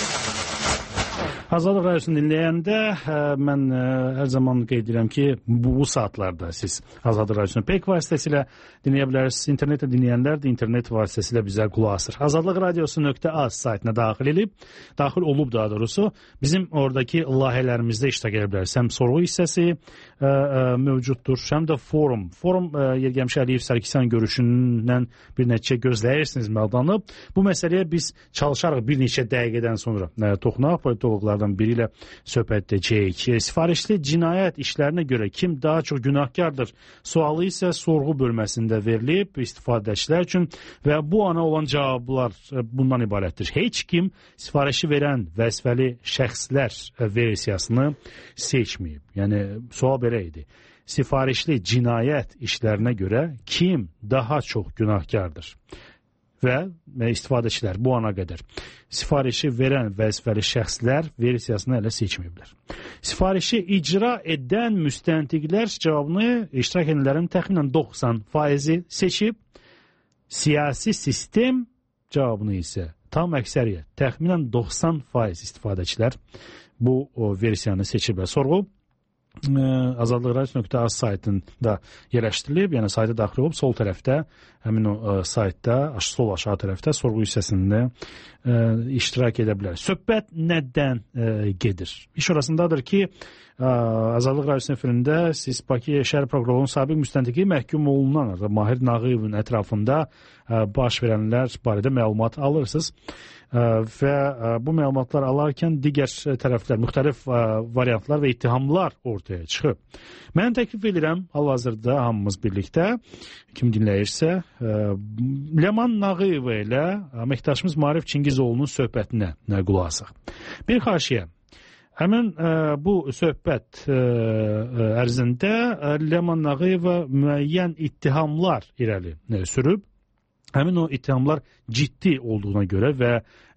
Azadlıq radiosunu dinləyəndə mən hər zaman qeyd edirəm ki, bu saatlarda siz Azadlıq radiosunu peyk vasitəsilə dinləyə bilərsiniz. İnternetdə dinləyənlər də internet vasitəsilə bizə qulaq asır. Azadlıqradiosu.az saytına daxil olub daha doğrusu bizim oradakı layihələrimizdə iştirak edə bilərsiniz. Həm sorğu hissəsi mövcuddur, həm də forum. Forum Yergəmiş Əliyev Sərkisyan görüşündən bir neçə gözləyirsiniz məlumatlanıb. Bu məsələyə biz çalışarıq bir neçə dəqiqədən sonra toxunaq. Politologlardan biri ilə söhbət edəcəyik. Sifarişli cinayət işlərinə görə kim daha çox günahkardır sualı isə sorğu bölməsində verilib istifadəçilər üçün və bu ana olan cavablar bundan ibarətdir. Heç kim sifarişi verən vəzifəli şəxslər versiyasını seçməyib. Yəni sual belə idi. Sifarişli cinayət işlərinə görə kim daha çox günahkardır? Və istifadəçilər bu ana qədər sifarişi verən vəzifəli şəxslər versiyasını hələ seçməyiblər. Sifarişi icra edən müstəntiqlər cavabını iştirak edənlərin təxminən 90% seçib, siyasi sistem cavabını isə tam əksəriyyət, təxminən 90% istifadəçilər bu versiyanı seçiblər. Sorğu azadlıqradiosu.az saytında yerləşdirilib, yəni sayta daxil olub, sol tərəfdə, həmin o saytda, sol aşağı tərəfdə sorğu hissəsində iştirak edə bilər. Söhbət nədən gedir? İş orasındadır ki, Azadlıq radiosu efirində siz Bakı şəhər prokurorluğunun sabiq müstəntiqi məhkum olunan Mahir Nağıyevin ətrafında baş verənlər barədə məlumat alırsınız və bu məlumatlar alarkən digər tərəflər, müxtəlif variantlar və ittihamlar ortaya çıxıb. Mən təklif edirəm, hal-hazırda hamımız birlikdə, kim dinləyirsə, Ləman Nağıyeva ilə əməkdaşımız Maarif Çingizoğlu'nun söhbətinə qulaq asaq. Bir xahişiyəm. Həmin bu söhbət ərzində Ləman Nağıyeva müəyyən ittihamlar irəli sürüb. Həmin o ittihamlar ciddi olduğuna görə və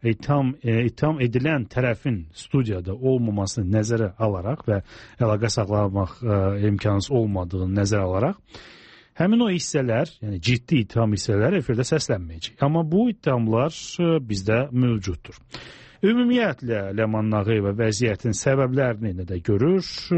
itham edilən tərəfin studiyada olmamasını nəzərə alaraq və əlaqə saxlamaq imkansız olmadığını nəzərə alaraq həmin o hissələr, yəni ciddi itham hissələri efirdə səslənməyəcək. Amma bu ittihamlar bizdə mövcuddur. Ümumiyyətlə, Ləman Nağıyeva vəziyyətin səbəblərini də görür,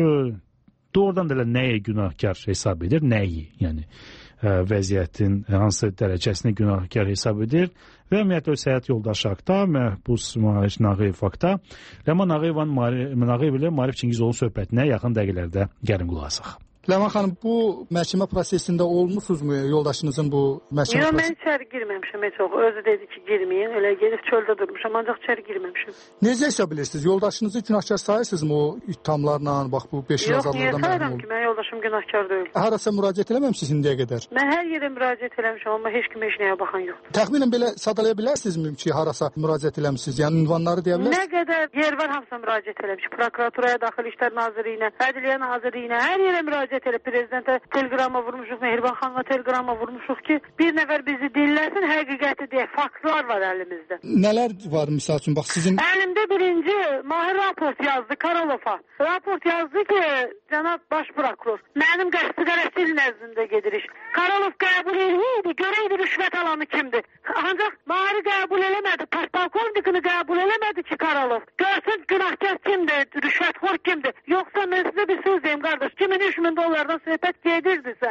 doğrudan da nəyə günahkar hesab edir, nəyi, yəni vəziyyətin hansı dərəcəsini günahkar hesab edir və ümumiyyətlə öz həyat yoldaşı haqda, məhbus Maarif Nağıyev haqda Ləman Nağıyev ilə Maarif Çingizoğlu söhbətinə yaxın dəqiqələrdə gəlin qulaq asaq. Ləman xanım, bu məhkəmə prosesində olmusunuzmu yoldaşınızın bu məhkəmə prosesində? Yox, mən içəri girməmişəm heç o. Özü dedi ki, girməyin. Elə gedib çöldə durmuşam, ancaq içəri girməmişəm. Necə hesab edirsiniz? Yoldaşınızı günahkar sayırsınızmı o ittihamlarla, bax bu 5 il azadlıqdan məhrum oldu? Yox, niyə sayıram ki, mən yoldaşım günahkar deyil. Harasa müraciət eləməmişsiniz indiyə qədər? Mən hər yerə müraciət eləmişəm, amma heç kim heç nəyə baxan yoxdur. Təxminən belə sadalaya bilərsinizmi ki, harasa müraciət eləmişsiniz? Yəni ünvanları deyə bilərsiniz? Nə qədər yer var, hamısına müraciət eləmişik. Prokuraturaya, Daxili İşlər Nazirliyinə, Ədliyyə Nazirliyinə, hər yerə müraciət elə prezidentə teleqrama vurmuşuq, Mehriban xanıma teleqrama vurmuşuq ki, bir nəfər bizi dinləsin, həqiqəti deyək, faktlar var əlimizdə. Nələr var misal üçün, bax sizin... Əlimdə birinci Mahir raport yazdı Karalova. Raport yazdı ki, cənab baş prokuror, mənim qəsd-qərəzçil nəzdində gedirik. Karalov qəbul edirdi, görəydi rüşvət alanı kimdir. Ancaq Mahiri qəbul eləmədi, polkovnikini qəbul eləmədi ki, Karalov. Görsün günahkar kimdir, rüşvətxor kimdir. Yoxsa mən sizə bir söz deyim, qardaş, $2000-3000 söhbət gedirdisə,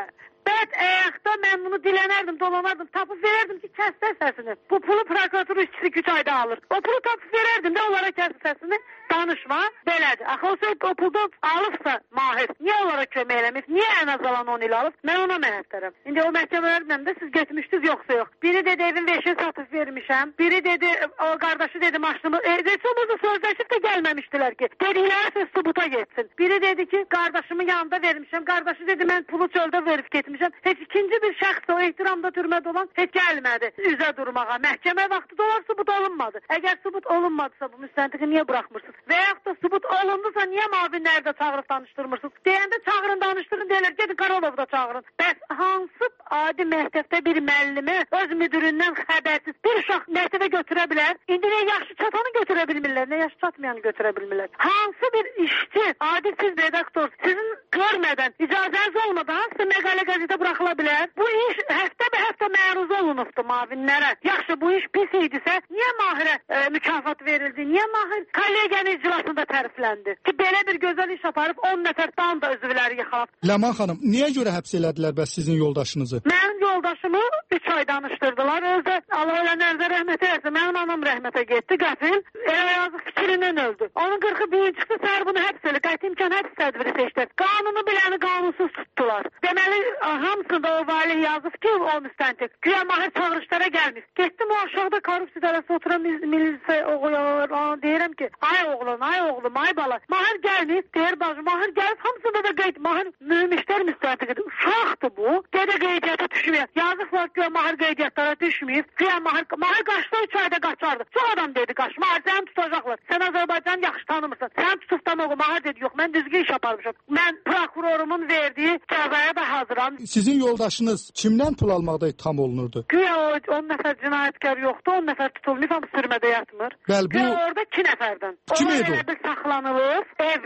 Bəd ayaqda mən bunu dilənərdim, dolanardım, tapıb verərdim ki, kəssə səsini. Bu pulu prokuratur işçisi 3 ayda alır. O pulu tapıb verərdim də onlara kəssə səsini, danışma, belədir. Axı o puldan alıbsa Mahir, niyə onlara kömək eləmir? Niyə ən az alan 10 il alıb? Mən ona mənəftərəm. İndi o məhkəmələrdən də siz getmişdiniz, yoxsa yox. Biri dedi evin 5'ini satıb vermişəm. Biri dedi, o qardaşı dedi maşınımı. Reçomuzda sözləşib də gəlməmişdilər ki, dedikləri söz sübuta getsin. Biri dedi ki, qardaşımın yanında vermişəm. Qardaşı dedi, mən pulu çöldə verib getmişəm. Heç ikinci bir şəxs o ehtiramda türmədə olan heç gəlmədi üzə durmağa. Məhkəmə vaxtı da olar, sübut olunmadı. Əgər sübut olunmadısa bu müstəntiqi niyə buraxmırsınız? Və yaxud da sübut olundusa niyə mavinləri də çağırıb danışdırmırsınız? Deyəndə çağırın, danışdırın deyirlər, gedin Karalov'u da çağırın. Bəs hansı adi məktəbdə bir müəllimi öz müdüründən xəbərsiz bir uşaq məktəbə götürə bilər? İndi nə yaxşı çatanı götürə bilmirlər, nə yaxşı çatmayanı götürə bilmirlər. Hansı bir işçi, adi siz redaktor, sizin görmədən, icazəniz olmadan sizə məqalə qəzetə buraxıla bilər? Bu iş həftə məruz olunubdu mavinlərə. Yaxşı, bu iş pis idisə, niyə Mahirə mükafat verildi? Niyə Mahir kollegiyanın iclasında tərifləndi? Ki, belə bir gözəl iş aparıb 10 nəfər banda üzvləri yıxalıb. Ləman xanım, niyə görə həbs elədilər bəs sizin yoldaşınızı? Mənim yoldaşımı 3 ay danışdırdılar. Özdə Allah ölənlərdə rəhmətə etsin. Mənim anam rəhmətə getdi, qəfil. Elə yazıq fikrindən öldü. Onun 40'ı bir çıxdı, səhər bunu həbs elə. Qəti imkan həbs tədbiri seçdi. Qanunu biləni qanunsuz tutdular. Deməli, hamısında o valih yazıb ki, o müstəntiq. Güya Mahir çağırışlara gəlmiş. Getdim o aşağıda korrupsiya idarəsi oturan milisiya oğuyor. Deyirəm ki, ay oğlum, ay bala. Mahir gəlmiş, deyir bacı, Mahir gəlib, hamısında da qeyd. Mahir mühümüşlər müstəntiqidir. Uşaqdır bu. Gədə qeydiyyata düşməyib. Yazıq var ki, Mahir qeydiyyatlara düşməyib. Güya Mahir qaçda 3 ayda qaçardı. Çox adam dedi, qaç. Mahir səni tutacaqlar. Sən Azərbaycanı yaxşı tanımırsan. Sən tutubdan oğu. Mahir dedi, yox, mən düzgün iş aparmışam. Mən prokurorumun verdiyi cəzaya da hazıram. Sizin yoldaşınız kimdən pul almaqda ittiham olunurdu? Güya 10 nəfər cinayətkar yoxdur, 10 nəfər tutulmuş, hamı sürmədə yatmır. Güya orada 2 nəfərdən. Onlar elə bir saxlanılır,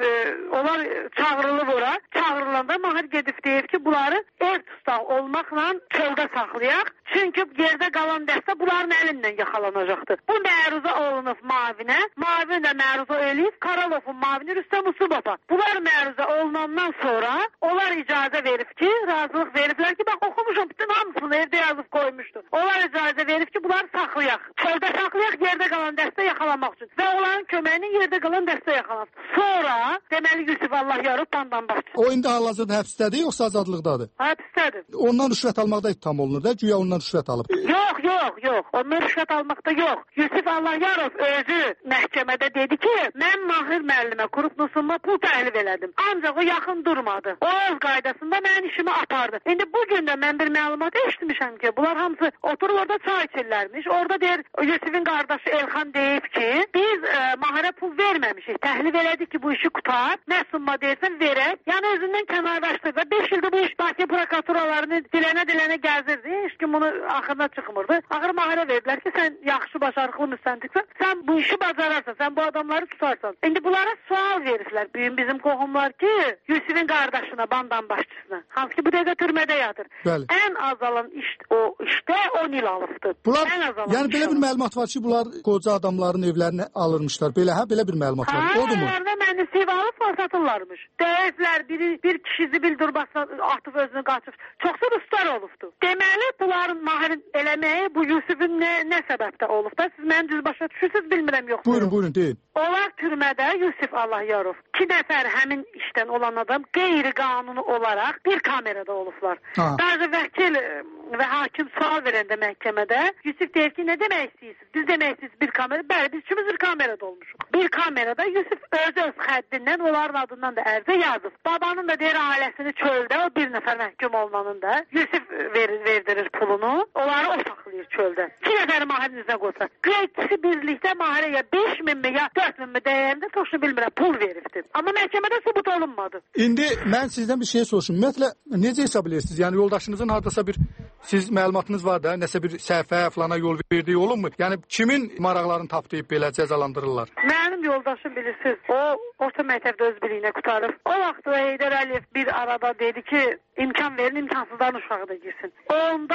onlar çağırılır ora. Çağırılanda Mahir gedib deyir ki, bunları ev tutaq olmaqla çöldə saxlayaq. Çünki yerdə qalan dəstə bunların əlindən yaxalanacaqdır. Bu məruzə olunub Mavinə. Mavin də məruzə eləyib Karalovun Mavini Rüstəm Usubova. Bunlar məruzə olunandan sonra onlar icazə verib ki, razılıq veriblər ki, bax oxumuşum, bütün hamısını evdə yazıb qoymuşdu. Onlar icazə verib ki, bunları saxlayaq. Çöldə saxlayaq, yerdə qalan dəstə yaxalamaq üçün. Və onların köməyini yerdə qalan dəstə yaxalamaq. Sonra, deməli Yusuf Allah yarıb bandan başçı. O indi hal-hazırda həbsdədir, yoxsa azadlıqdadır? Həbsdədir. Ondan rüşvət almaqda ittiham olunur da, güya ondan rüşvət alıb. Yox. Ondan rüşvət almaqda yox. Yusuf Allahyarov özü məhkəmədə dedi ki, mən Mahir müəllimə qrupnusuma pul təklif elədim. Ancaq o yaxın durmadı. O öz qaydasında mənim işimi apardı. İndi bugün də mən bir məlumat eşitmişəm ki, bunlar hamısı oturub orada çay içirlərmiş. Orada deyir, Yusuf'un qardaşı Elxan deyib ki, biz Mahirə pul verməmişik. Təklif elədik ki, bu işi qutar. Nə summa deyirsən verək. Yəni özündən kənarlaşdırdı. 5 ildir bu iş Bakı prokuraturalarını dilənə gəzirdi. Heç kim bunu axırına çıxmırdı. Axır Mahirə verdilər ki, sən yaxşı başarıqlı müstəntiqsən. Sən bu işi bacararsan, sən bu adamları tutarsan. İndi bunlara sual verirlər. Bizim qohumlar ki, Yusuf'un qardaşına, bandan başçısına. Hansı ki bu dəqiqə türmədə yatır. Bəli. Ən az alan işdə 10 il alıbdır. Bunlar, yəni belə bir məlumat var ki, bunlar qoca adamların evlərini alırmışlar. Belə bir məlumat var. Odur mu? Mən nəsib alıb satırlarmış. Deyirlər, bir kişi zibil durbasına atıb özünü qaçıb. Çoxsu ruslar olubdu. Deməli, bunların Mahirin eləməyi bu Yusuf'un nə səbəbdə olub da? Siz mənim düz başa düşürsünüz, bilmirəm yoxsa. Buyurun, deyin. Onlar türmədə Yusuf Allahyarov 2 nəfər həmin işdən olan adam qeyri-qanuni olaraq bir kamerada olublar. Bəzi vəkil və hakim sual verəndə məhkəmədə Yusuf deyir ki, nə demək istəyirsiniz? Biz demək istəyirsiniz bir kamera. Bəli, biz üçümüz bir kamerada olmuşuq. Bir kamerada Yusuf öz xəddindən, onların adından da ərizə yazıb. Babanın da deyir ailəsini çöldə, o bir nəfər məhkum olmanın da Yusuf verdirir pulunu. Onları o saxlayır çöldə. 2 nəfəri Mahirin üzrə qoysa. Güya ikisi birlikdə Mahirə ya 5.000 mi ya 4.000 mi dəyərində toxunu bilmirəm, pul veribdir. Amma məhkəmədə sübut olunmadı. İndi mən sizdən bir şey soruşum. Ümumiyyətlə, necə hesab edirsiniz? Yəni yoldaşınızın hardasa bir siz məlumatınız var da, nəsə bir səhvə falana yol verdiyi olunmu? Yəni kimin maraqlarını tapdıyıb belə cəzalandırırlar? Mənim yoldaşım bilirsiniz, o orta məktəbdə öz biliyinə qutarıb. O vaxt Heydər Əliyev bir arada dedi ki, imkan verin, imkansızların uşağı da girsin. Onda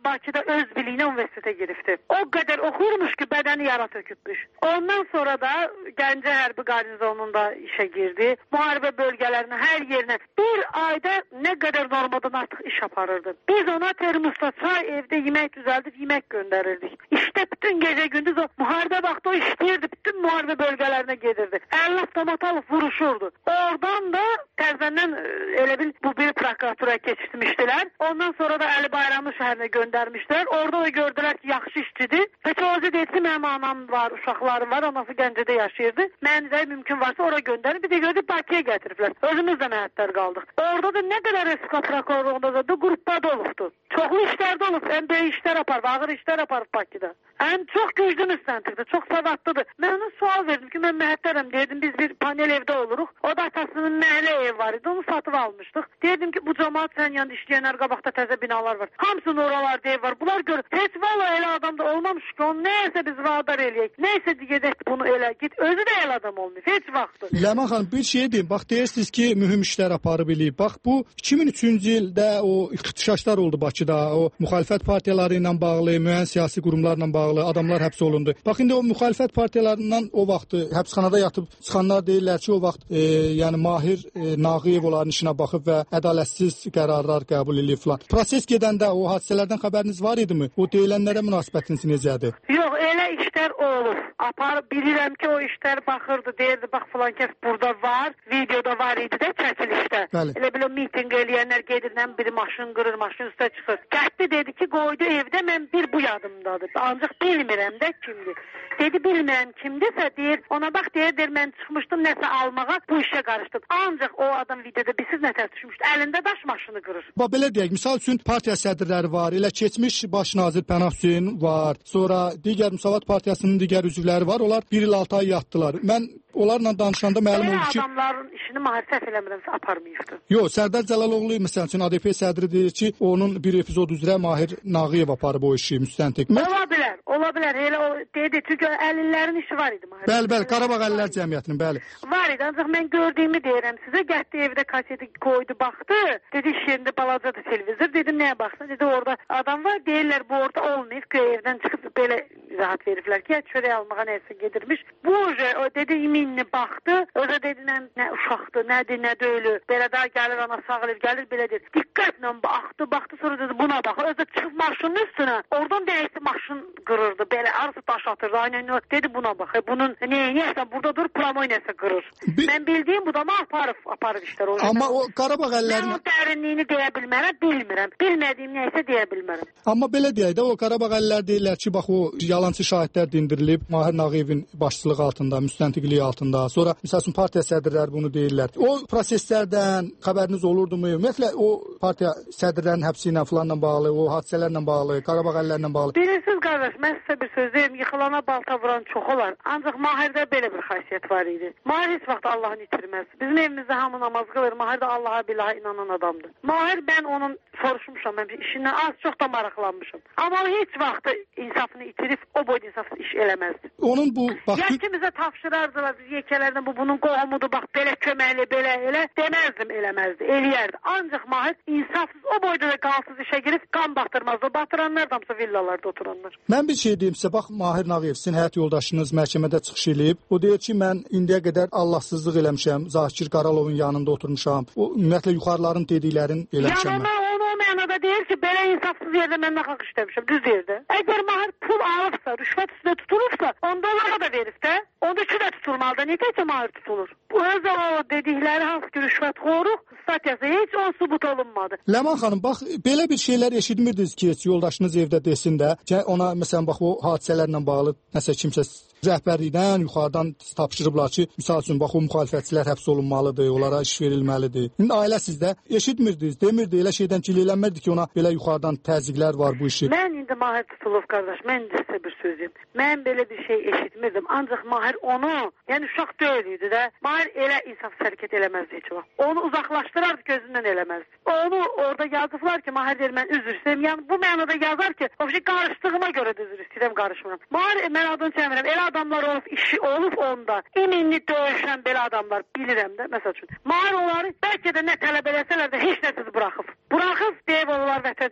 Bakıda öz biliyinə universitetə giribdi. O qədər oxurmuş ki, bədəni yara tökübmüş. Ondan sonra da Gəncə Hərbi Qarnizonunda işə girdi. Müharibə bölgələrinə, hər yerinə bir ayda nə qədər normadan artıq iş aparırdı. Biz ona termosda çay, evdə yemək düzəldib, yemək göndərirdik. İşdə bütün gecə gündüz o müharibə vaxtı o işləyirdi. Bütün müharibə bölgələrinə gedirdi. 50 avtomat alıb vuruşurdu. Oradan da təzədən elə bil bu bir prokuraturaya keçirmişdilər. Ondan sonra da Əli Bayramlı şəhərinə göndərmişlər. Orada da gördülər ki, yaxşı işçidir. Peki o dedi ki, mənim anam var, uşaqlarım var, anası Gəncədə yaşayırdı. Mən də mümkün varsa ora göndərin. Bir də gördük Bakıya gətiriblər. Özümüz də məhəttər qaldıq. Orada da nə qədər Respublika prokurorluğunda da qrupda olubdu. Çoxlu işlərdə olub, ən böyük işlər aparıb, ağır işlər aparıb Bakıda. Ən çox güclü müstəntiqdir, çox savadlıdır. Mən ona sual verdim ki, mən məhəttərəm dedim, biz bir panel evdə oluruq. O da atasının məhəllə ev var idi, onu satıb almışdıq. Dedim ki, bu cəmaət sən yanında işləyənlər qabaqda təzə binalar var. Hamısının oralarda ev var. Bunlar görür. Heç valla elə adam da olmamış ki, onu nəyəsə biz vadar eləyək. Nəyəsə gedək bunu elə. Git özü də elə adam olmuyor. Heç vaxtı. Ləman xanım, bir şey deyim. Bax deyirsiniz ki, mühüm işlər aparıb eləyib. Bax bu 2003-cü ildə o ixtişaşlar oldu Bakıda. O müxalifət partiyaları ilə bağlı, müəyyən siyasi qurumlarla bağlı adamlar həbs olundu. Bax indi o müxalifət partiyalarından o vaxt həbsxanada yatıb çıxanlar deyirlər ki, o vaxt yəni Mahir Nağıyev onların işinə baxıb və ədalətsiz qərarlar qəbul edib filan. Proses gedəndə o hadisələrdən xəbəriniz var idimi? O deyilənlərə münasibətiniz necədir? Yox, elə işlər olub. Bilirəm ki, o işlər baxırdı, deyirdi, bax filan kəs burada var, videoda var idi də çəkilişdə. Elə bil o miting eləyənlər gedirdən biri maşın qırır, maşın üstə çıxır. Gəldi dedi ki, qoydu evdə, mən bir bu yadımdadır. Ancaq bilmirəm də kimdir. Dedi, bilmirəm kimdirsə, deyir, ona bax, deyir, mən çıxmışdım nəsə almağa, bu işə qarışdım. Ancaq o adam videoda bilsiz nətər düşmüşdü, əlində daş maşını qırır. Bax, belə deyək, misal üçün partiya sədrləri var, elə keçmiş baş nazir Pənah Hüseyn var, sonra digər Müsavat Partiyasının digər üzvləri var, onlar 1 il 6 ay yatdılar. Mən onlarla danışanda məlum oldu ki... adamların işini Mahir səhv eləmirəmsə aparmayıbdır. Yox, Sərdar Cəlaloğlu məsələn üçün ADP sədri deyir ki, onun bir epizod üzrə Mahir Nağıyev aparıb o işi müstəntiq. Ola bilər. Elə o dedi, çünki əlillərin işi var idi Mahir. Bəli, Qarabağ Əlillər Cəmiyyətinin, bəli. Var idi, ancaq mən gördüyümü deyirəm sizə. Gətdi evdə kaseti qoydu, baxdı. Dedi, iş yerində balacadır televizor. Dedim, nəyə baxsın? Dedi, orada adam var, deyirlər, bu orada olmayıb. Evdən çıxıb belə izahat veriblər ki, çörək almağa nəsə gedirmiş. Bu o dedi, iminli baxdı. Özə dedi, nə uşaqdır, nədir, nə döyülü. Belə daha gəlir, ana sağılır, gəlir, belə deyir. Diqqətlə baxdı, sonra dedi, buna bax. Özə çıxıb maşının üstünə. Oradan dəyəsi maşın qırırdı. Belə arası daş atırdı. Aynen dedi, buna bax. Bunun neyəsə burada dur, plamoy nəsə qırır. Mən bildiyim bu da aparır işlər. Amma o Qarabağ əllərini... Mən o dərinliyini deyə bilmərəm, bilmirəm. Bilmədiyim nəysə deyə bilmərəm. Amma belə deyək də, o Qarabağ əllər deyirlər ki, bax o yalançı şahidlər dindirilib Mahir Nağıyevin başçılığı altında, müstəntiqliyi altında. Sonra məsələn partiya sədrləri bunu deyirlər. O proseslərdən xəbəriniz olurdumu? Ümumiyyətlə o partiya sədrlərinin həbsi ilə falanla bağlı, o hadisələrlə bağlı, Qarabağ əllərlə bağlı. Bilirsiniz qardaş, mən sizə bir söz deyim, yıxılana balta vuran çox olar. Ancaq Mahirdə belə bir xasiyyət var idi. Mahir heç vaxt Allahını itirməz. Bizim evimizdə hamı namaz qılır. Mahir də Allaha billaha inanan adamdır. Mahir, mən onun soruşmuşam, mən işindən az çox da maraqlanmışam. Amma o heç vaxt insafını itirib, o boyda insafsız iş eləməzdi. Onun bu... Ya kimizə tapşırardılar, biz yekələrdən bunun qohumudur, bax belə köməkli, belə elə deməzdim, eləməzdi, eləyərdi. Ancaq Mahir insafsız o boyda da qalsız işə girib qan batırmazdı. Batıranlar da hamısı villalarda oturanlar. Mən bir şey deyim sizə, bax Mahir Nağıyev, sizin həyat yoldaşınız məhkəmədə çıxış eləyib. O deyir ki, mən indiyə qədər Allahsızlıq eləmişəm, Zakir Qaralovun yanında oturmuşam. O ümumiyyətlə yuxarıların dediklərini eləmişəm mən. Mənada deyir ki, belə insafsız yerdə mən naxaq işləmişəm, düz yerdə. Əgər Mahir pul alıbsa, rüşvət üstündə tutulursa, onda onlara da verib də. Onda ki də tutulmalıdır. Niyə təkcə Mahir tutulur? Bu özə o dedikləri hansı ki, rüşvətxoruq statiyası heç o sübut olunmadı. Ləman xanım, bax, belə bir şeylər eşitmirdiniz ki, yoldaşınız evdə desin də, ona məsələn, bax, o hadisələrlə bağlı nəsə kimsə rəhbərlikdən, yuxarıdan tapşırıblar ki, misal üçün, bax, o müxalifətçilər həbs olunmalıdır, onlara iş verilməlidir. İndi ailə sizdə eşitmirdiniz, demirdi, elə şeydən kilələnmirdi ki, ona belə yuxarıdan təzyiqlər var bu işi. Mən indi Mahir tutulub, qardaş, mən indi sizə bir söz deyim. Mən belə bir şey eşitmirdim, ancaq Mahir onu, yəni uşaq deyil idi də, Mahir elə insafsız hərəkət eləməzdi heç vaxt. Onu uzaqlaşdırardı, gözündən eləməzdi. Onu orada yazıblar ki, Mahir deyir, mən üzr istəyirəm. Yəni, bu mənada yazar ki, o şey qarışdığıma görə də üzr istəyirəm, qarışmıram. Mahir, mən adını çəmirəm, elə adamlar olub, işi olub onda, iminli döyüşən belə adamlar bilirəm də, məsəl üçün. Mahir onları bəlkə də nə tələb eləsələr də heç nəsiz buraxıb. Buraxıb, deyib onlar vətən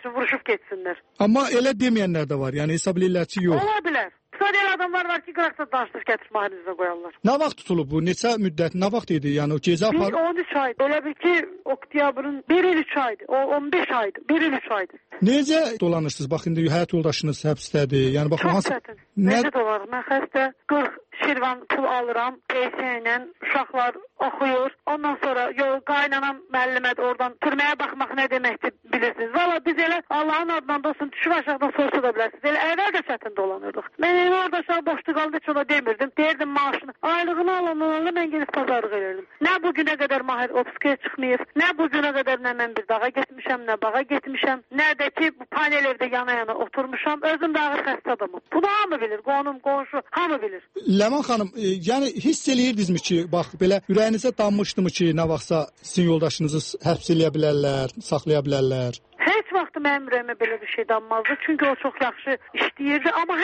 üçün vuruşub getsinlər. Amma elə deməyənlər də var. Yəni hesab eləyirlər ki, yox. Ola bilər. Sadəcə elə adamlar var ki, qıraqsa danışdırıb gətirib mahirinizə qoyarlar. Nə vaxt tutulub bu? Neçə müddət, nə vaxt idi? Yəni o gecə apar... 13 aydır. Elə bil ki, oktyabrın 1 il 3 aydır. O 15 aydır. 1 il 3 aydır. Necə dolanırsınız? Bax, indi həyat yoldaşınız həbsdədir. Yəni, bax, çox çətin. Necə dolanır? Mən xəstə 40 şirvan pul alıram. Pensiya ilə uşaqlar oxuyur. Ondan sonra qaynanam müəllimədir oradan. Türməyə baxmaq nə deməkdir bilirsiniz. Valla biz elə Allahın adından olsun düşüb aşağıdan soruşa da bilərsiniz. Elə əvvəl də çətin dolanırdıq. Mən elə orada aşağı boşluq qaldı heç ona demirdim. Deyirdim maaşını. Aylığını alanlarla mən gelib pazarlıq edirdim. Nə bu günə qədər Mahir Obskiyə çıxmayıb. Nə bu günə qədər nə mən bir dağa getmişəm, nə bağa getmişəm. Nə də ki bu panel evdə yana-yana oturmuşam. Özüm də ağır xəstə adamım. Bunu hamı bilir. Qonum, qonşu hamı bilir. Ləman xanım, yəni hiss eləyirdinizmi ki, bax belə ürəyinizə danmışdımı ki, nə vaxtsa sizin yoldaşınızı həbs eləyə bilərlər, saxlaya bilərlər? Heç vaxt mənim ürəyimə belə bir şey danmazdı. Çünki o çox yaxşı işləyirdi. Amma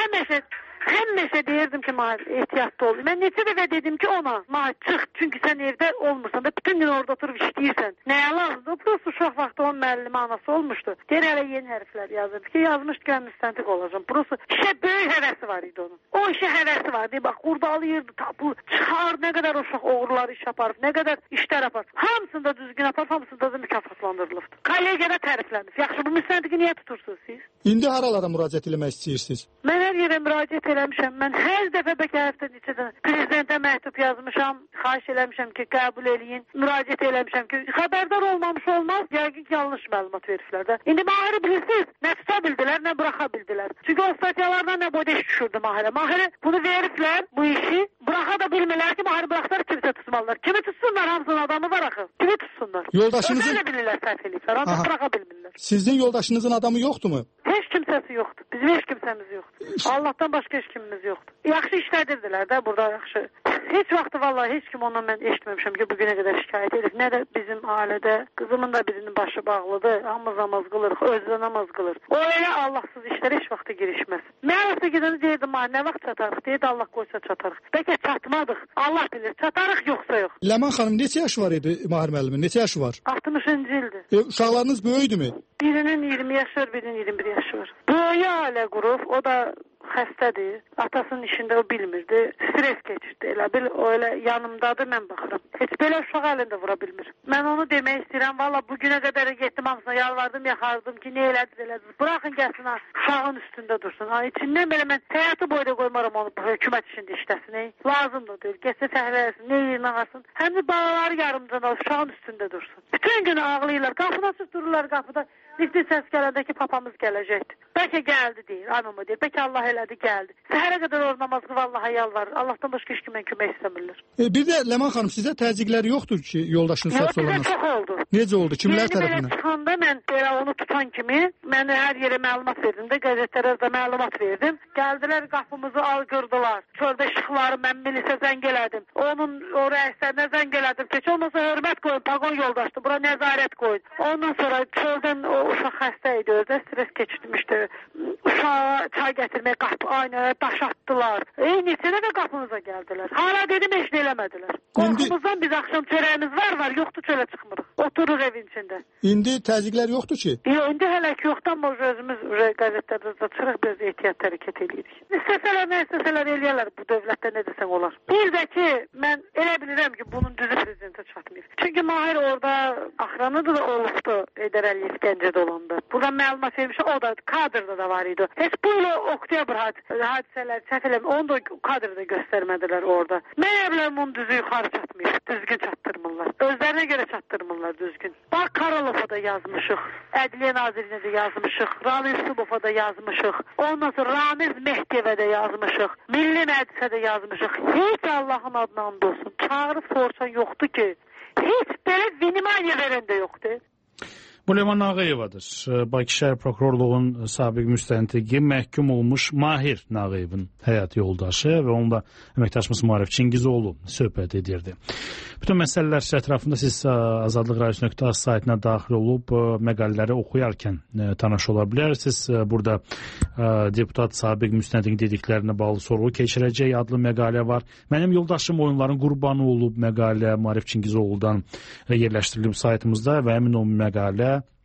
həmişə deyirdim ki, Mahir, ehtiyatlı ol. Mən neçə dəfə dedim ki ona, Mahir, çıx. Çünki sən evdə olmursan da bütün gün orada oturub işləyirsən. Nəyə lazımdır? O prosto uşaq vaxtı onun müəllimi anası olmuşdu. Deyir, hələ yeni hərflər yazırdı ki, yazmışdı ki, mən müstəntiq olacağım. Prosto işə böyük həvəsi var idi onun. O işə həvəsi var. Deyir, bax, qurdalayırdı, tapı, çıxar, nə qədər uşaq oğurları iş aparıb, nə qədər işlər aparıb. Hamısında düzgün aparıb, hamısında da mükafatlandırılıbdı. Kollegiyada təriflənib. Yaxşı, bu müstəntiqi niyə tutursunuz siz? İndi haralara müraciət eləmək istəyirsiniz? Mən hər yerə müraciət eləmişəm. Mən hər dəfə bəlkə həftə neçədən prezidentə məktub yazmışam, xahiş eləmişəm ki, qəbul eləyin. Müraciət eləmişəm ki, xəbərdar olmamış olmaz, yəqin ki, yanlış məlumat veriblər də. İndi Mahiri bilirsiniz, nə tuta bildilər, nə buraxa bildilər. Çünki o statiyalardan nə boyda iş düşürdü Mahirə. Mahirə bunu veriblər, bu işi. Buraxa da bilmirlər ki, Mahiri buraxlar kimsə tutmalılar. Kimi tutsunlar, hamısının adamı var axı. Kimi tutsunlar? Yoldaşınızın... Öyle bilirlər səhv eləyiblər, ancaq buraxa bilmirlər. Sizin yoldaşınızın adamı yoxdurmu? Heç kimsəsi yoxdur. Bizim heç kimsəmiz yoxdur. Allahdan başqa heç kimimiz yoxdur. Yaxşı işlədirdilər də burada yaxşı. Heç vaxtı vallahi heç kim ondan mən eşitməmişəm ki, bugünə qədər şikayət edib. Nə də bizim ailədə qızımın da birinin başı bağlıdır. Hamımız namaz qılırıq, özü də namaz qılır. O elə Allahsız işlərə heç vaxtı girişməz. Mən vaxtı gedəndə deyirdim, nə vaxt çatarıq? Deyirdi, Allah qoysa çatarıq. Bəlkə çatmadıq. Allah bilir, çatarıq yoxsa yox. Ləman xanım, neçə yaşı var idi Mahir müəllimin? Neçə yaşı var? 60-cı ildir. Uşaqlarınız böyüdümü? Birinin 20 yaşı var, birinin 21 yaşı var. Böyüyə ailə qurub, o da xəstədir. Atasının işində o bilmirdi. Stres keçirdi. Elə bil o elə yanımdadır, mən baxıram. Heç belə uşaq əlində vura bilmir. Mən onu demək istəyirəm. Valla bugünə qədər getdim hamısına yalvardım, yaxardım ki, nə elədiniz. Buraxın gəlsin, uşağın üstündə dursun. İçindən belə mən həyatı boyda qoymaram onu bu hökumət işində işləsin. Lazımdır deyil. Getsə fəhləsin, nə yerin ağasın. Həm də balaları yarımcında uşağın üstündə dursun. Bütün gün ağlayırlar. Qapını açıb dururlar qapıda. Liftin səs gələndə ki, papamız gələcəkdir. Bəlkə gəldi deyir, anamı deyir. Bəlkə Allah elədi, gəldi. Səhərə qədər o namaz qılıb Allaha yalvarır. Allahdan başqa heç kimə kömək istəmirlər. Bir də Ləman xanım, sizə təzyiqlər yoxdur ki, yoldaşınız həbs olunması? Yox, çox oldu. Necə oldu? Kimlər tərəfindən? Yeni çıxanda mən belə onu tutan kimi, mən hər yerə məlumat verdim də, qəzetlərə də məlumat verdim. Gəldilər, qapımızı alqırdılar. Çöldə işıqları mən milisə zəng elədim. Onun o rəislərinə zəng elədim. Keç olmasa hörmət qoyun, pagon yoldaşdı. Bura nəzarət qoyun. Ondan sonra çöldən o uşaq xəstə idi, özdə stres keçirmişdi. Uşağa çay gətirmək, qapı aynaya daş atdılar. Neçə də qapımıza gəldilər. Hala dedim, heç nə eləmədilər. Qorxumuzdan biz axşam çörəyimiz var, yoxdur, çölə çıxmırıq. Oturur evin içində. İndi təzyiqlər yoxdur ki? İndi hələ ki yoxdur, amma özümüz qəzetlərdə çıxırıq, biraz ehtiyat hərəkət edirik. İstəsələr eləyərlər bu dövlətdə, nə desən olar. Bir də ki, mən elə bilirəm ki, bunun düzü prezidentə çatmayıb. Çünki Mahir orada axranıdır da olubdu Heydər Əliyev Gəncədə olanda. Burada məlumat vermiş, o da kadrda da var idi. Heç bu ilə oktyabr hadisələr, səhv eləmir, onu da kadrda göstərmədilər orada. Mən bilirəm bunun düzü yuxarı çatmayıb, düzgün çatdırmırlar. Özlərinə görə çatdırmırlar düzgün. Bax, Karalova da yazmışıq, Ədliyyə Nazirinə də yazmışıq, Ramiz Subova da yazmışıq, ondan sonra Ramiz Mehdiyevə də yazmışıq, Milli Məclisə də yazmışıq. Heç Allahın adına and olsun, çağırıb sorsan yoxdur ki, heç belə vinimaniya verən də yoxdur. Bu Ləman Nağıyevadır. Bakı şəhər prokurorluğun sabiq müstəntiqi məhkum olmuş Mahir Nağıyevin həyat yoldaşı və onunla əməkdaşımız Maarif Çingizoğlu söhbət edirdi. Bütün məsələlər ətrafında siz Azadlıq Radiosu.az saytına daxil olub məqalələri oxuyarkən tanış ola bilərsiniz. Burada deputat sabiq müstəntiqin dediklərinə bağlı sorğu keçirəcək adlı məqalə var. Mənim yoldaşım oyunların qurbanı olub məqalə Maarif Çingizoğlu'dan yerləşdirilib saytımızda və həmin o məqalə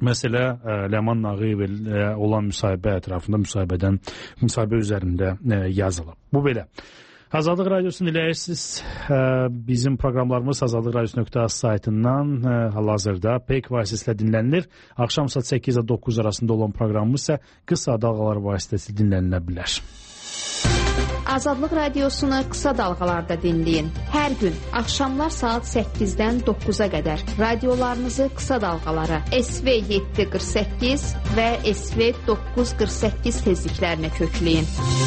Məsələ Ləman Nağıyev ilə olan müsahibə ətrafında müsahibə üzərində yazılıb. Bu belə. Azadlıq Radiosunu dinləyirsiniz. Bizim proqramlarımız Azadlıq Radiosu.az saytından hal-hazırda PEK vasitəsilə dinlənilir. Axşam saat 8-ə 9 arasında olan proqramımız isə qısa dalğalar vasitəsilə dinlənilə bilər. Azadlıq Radiosunu qısa dalğalarda dinləyin. Hər gün axşamlar saat 8-dən 9-a qədər radiolarınızı qısa dalğalara SV 748 və SV 948 tezliklərinə kökləyin.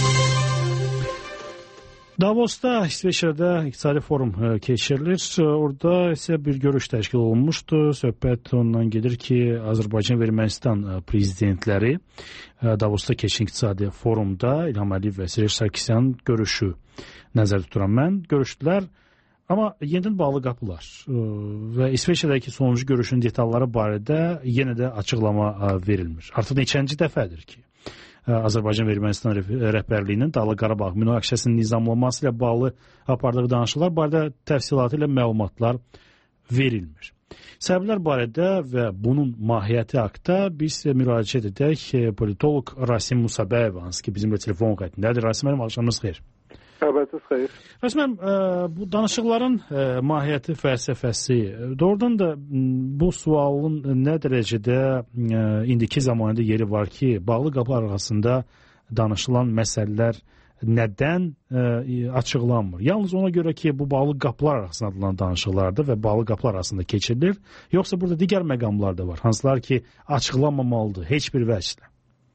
Davosda, İsveçrədə iqtisadi forum keçirilir. Orada isə bir görüş təşkil olunmuşdu. Söhbət ondan gedir ki, Azərbaycan və Ermənistan prezidentləri Davosda keçən iqtisadi forumda İlham Əliyev və Serj Sarkisyanın görüşü nəzərdə tuturam mən. Görüşdülər, amma yenidən bağlı qapılar və İsveçrədəki sonuncu görüşün detalları barədə yenə də açıqlama verilmir. Artıq neçənci dəfədir ki, Azərbaycan və Ermənistan rəhbərliyinin Dağlıq Qarabağ münaqişəsinin nizamlanması ilə bağlı apardığı danışıqlar barədə təfsilatı ilə məlumatlar verilmir. Səbəblər barədə və bunun mahiyyəti haqqında biz müraciət edək politoloq Rasim Musabəyev, hansı ki bizimlə telefon xəttindədir. Rasim müəllim, axşamınız xeyir. Səbətsiz xeyir. Rasim müəllim, bu danışıqların mahiyyəti, fəlsəfəsi, doğrudan da bu sualın nə dərəcədə indiki zamanında yeri var ki, bağlı qapı arasında danışılan məsələlər nədən açıqlanmır? Yalnız ona görə ki, bu bağlı qapılar arasında adılan danışıqlardır və bağlı qapılar arasında keçirilir, yoxsa burada digər məqamlar da var, hansılar ki, açıqlanmamalıdır heç bir vəclə?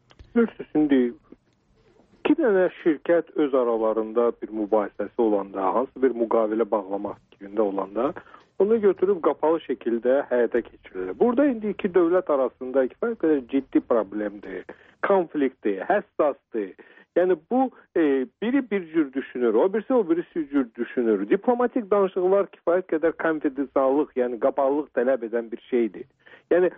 Şimdi iki dənə şirkət öz aralarında bir mübahisəsi olanda, hansı bir müqavilə bağlamaq fikrində olanda, onu götürüb qapalı şəkildə həyata keçirilir. Burada indi iki dövlət arasında kifayət qədər ciddi problemdir, konfliktdir, həssasdır. Yəni bu biri bir cür düşünür, o birisi cür düşünür. Diplomatik danışıqlar kifayət qədər konfidensiallıq, yəni qapalılıq tələb edən bir şeydir. Yəni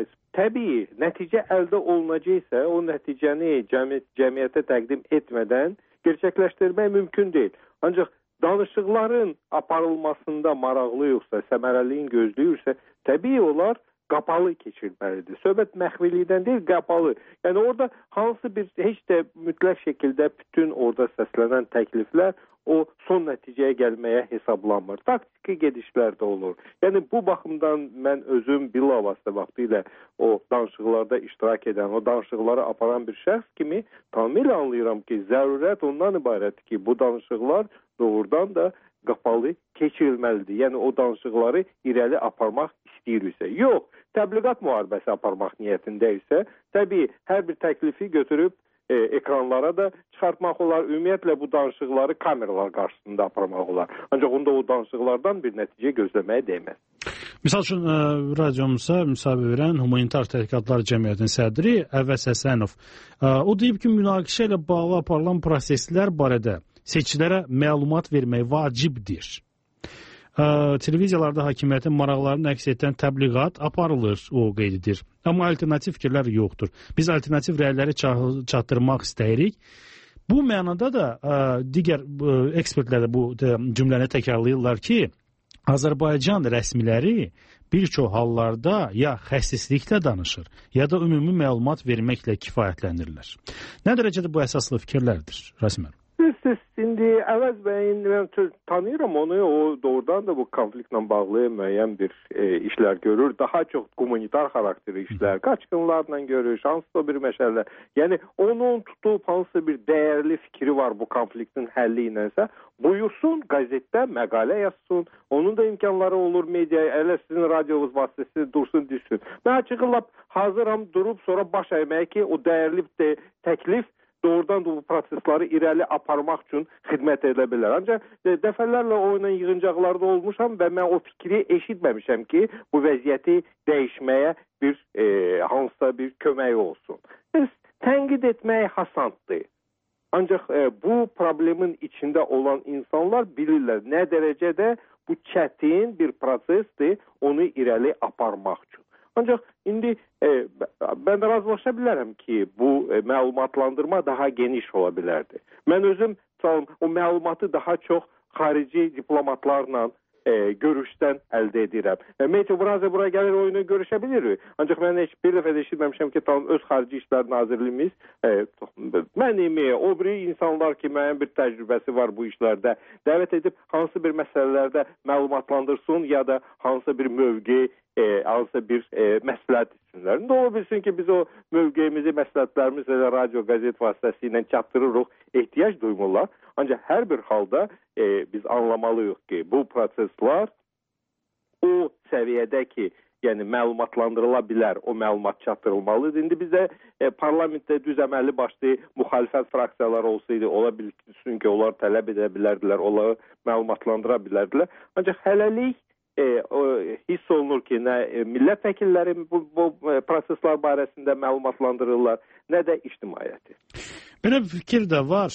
təbii nəticə əldə olunacaqsa, o nəticəni cəmiyyətə təqdim etmədən gerçəkləşdirmək mümkün deyil. Ancaq danışıqların aparılmasında maraqlı yoxsa, səmərəliyin gözləyirsə, təbii olar qapalı keçirməlidir. Söhbət məxfilikdən deyil, qapalı. Yəni orada hansı bir, heç də mütləq şəkildə bütün orada səslənən təkliflər o son nəticəyə gəlməyə hesablanmır. Taktiki gedişlər də olur. Yəni bu baxımdan mən özüm bilavasitə vaxtilə o danışıqlarda iştirak edən, o danışıqları aparan bir şəxs kimi tamamilə anlayıram ki, zərurət ondan ibarətdir ki, bu danışıqlar doğrudan da qapalı keçirilməlidir. Yəni o danışıqları irəli aparmaq istəyirsə. Yox, təbliğat müharibəsi aparmaq niyyətində isə, təbii hər bir təklifi götürüb ekranlara da çıxartmaq olar. Ümumiyyətlə bu danışıqları kameralar qarşısında aparmaq olar. Ancaq onda o danışıqlardan bir nəticə gözləməyə dəyməz. Misal üçün, radiomuza müsahibə verən Humanitar Tədqiqatlar Cəmiyyətinin sədri Əvəz Həsənov o deyib ki, münaqişə ilə bağlı aparılan proseslər barədə seçicilərə məlumat vermək vacibdir. Televiziyalarda hakimiyyətin maraqlarını əks edən təbliğat aparılır, o qeyd edir. Amma alternativ fikirlər yoxdur. Biz alternativ rəyləri çatdırmaq istəyirik. Bu mənada da digər ekspertlər də bu cümləni təkrarlayırlar ki, Azərbaycan rəsmiləri bir çox hallarda ya xəsisliklə danışır, ya da ümumi məlumat verməklə kifayətlənirlər. Nə dərəcədə bu əsaslı fikirlərdir, Rasim müəllim? Siz indi Əvəz bəyin mən tanıyıram onu, o doğrudan da bu konfliktlə bağlı müəyyən bir işlər görür. Daha çox humanitar xarakterli işlər, qaçqınlarla görür, hansısa bir məsələlər. Yəni onun tutub hansısa bir dəyərli fikri var bu konfliktin həlli ilənsə, buyursun, qəzetdə məqalə yazsın. Onun da imkanları olur mediaya, elə sizin radiovuz vasitəsilə dursun, düşsün. Mən açıqlab hazıram durub sonra baş əyməyə ki, o dəyərli təklif doğrudan da bu prosesləri irəli aparmaq üçün xidmət edə bilər. Ancaq dəfələrlə o ilə yığıncaqlarda olmuşam və mən o fikri eşitməmişəm ki, bu vəziyyəti dəyişməyə bir hansısa bir kömək olsun. Tənqid etmək hasandır. Ancaq bu problemin içində olan insanlar bilirlər nə dərəcədə bu çətin bir prosesdir onu irəli aparmaq üçün. Ancaq indi mən də razılaşa bilərəm ki, bu məlumatlandırma daha geniş ola bilərdi. Mən özüm o məlumatı daha çox xarici diplomatlarla görüşdən əldə edirəm. Matthew Brazza bura gəlir, oyunu görüşə bilirik. Ancaq mən heç bir dəfə də eşitməmişəm ki, tam öz Xarici İşlər Nazirliyimiz mənim, o biri insanlar ki, müəyyən bir təcrübəsi var bu işlərdə, dəvət edib hansı bir məsələlərdə məlumatlandırsın ya da hansı bir mövqe, hansı bir məsləhət etsinlər. İndi ola bilsin ki, biz o mövqeyimizi, məsləhətlərimizi radio, qəzet vasitəsilə çatdırırıq, ehtiyac duymurlar. Ancaq hər bir halda biz anlamalıyıq ki, bu proseslər o səviyyədə ki, yəni məlumatlandırıla bilər, o məlumat çatdırılmalıdır. İndi bizdə parlamentdə düz əməlli başlı müxalifət fraksiyaları olsaydı, ola bilsin ki, onlar tələb edə bilərdilər, onları məlumatlandıra bilərdilər. Ancaq hələlik hiss olunur ki, nə millət vəkilləri bu proseslər barəsində məlumatlandırırlar, nə də ictimaiyyəti. Belə bir fikir də var,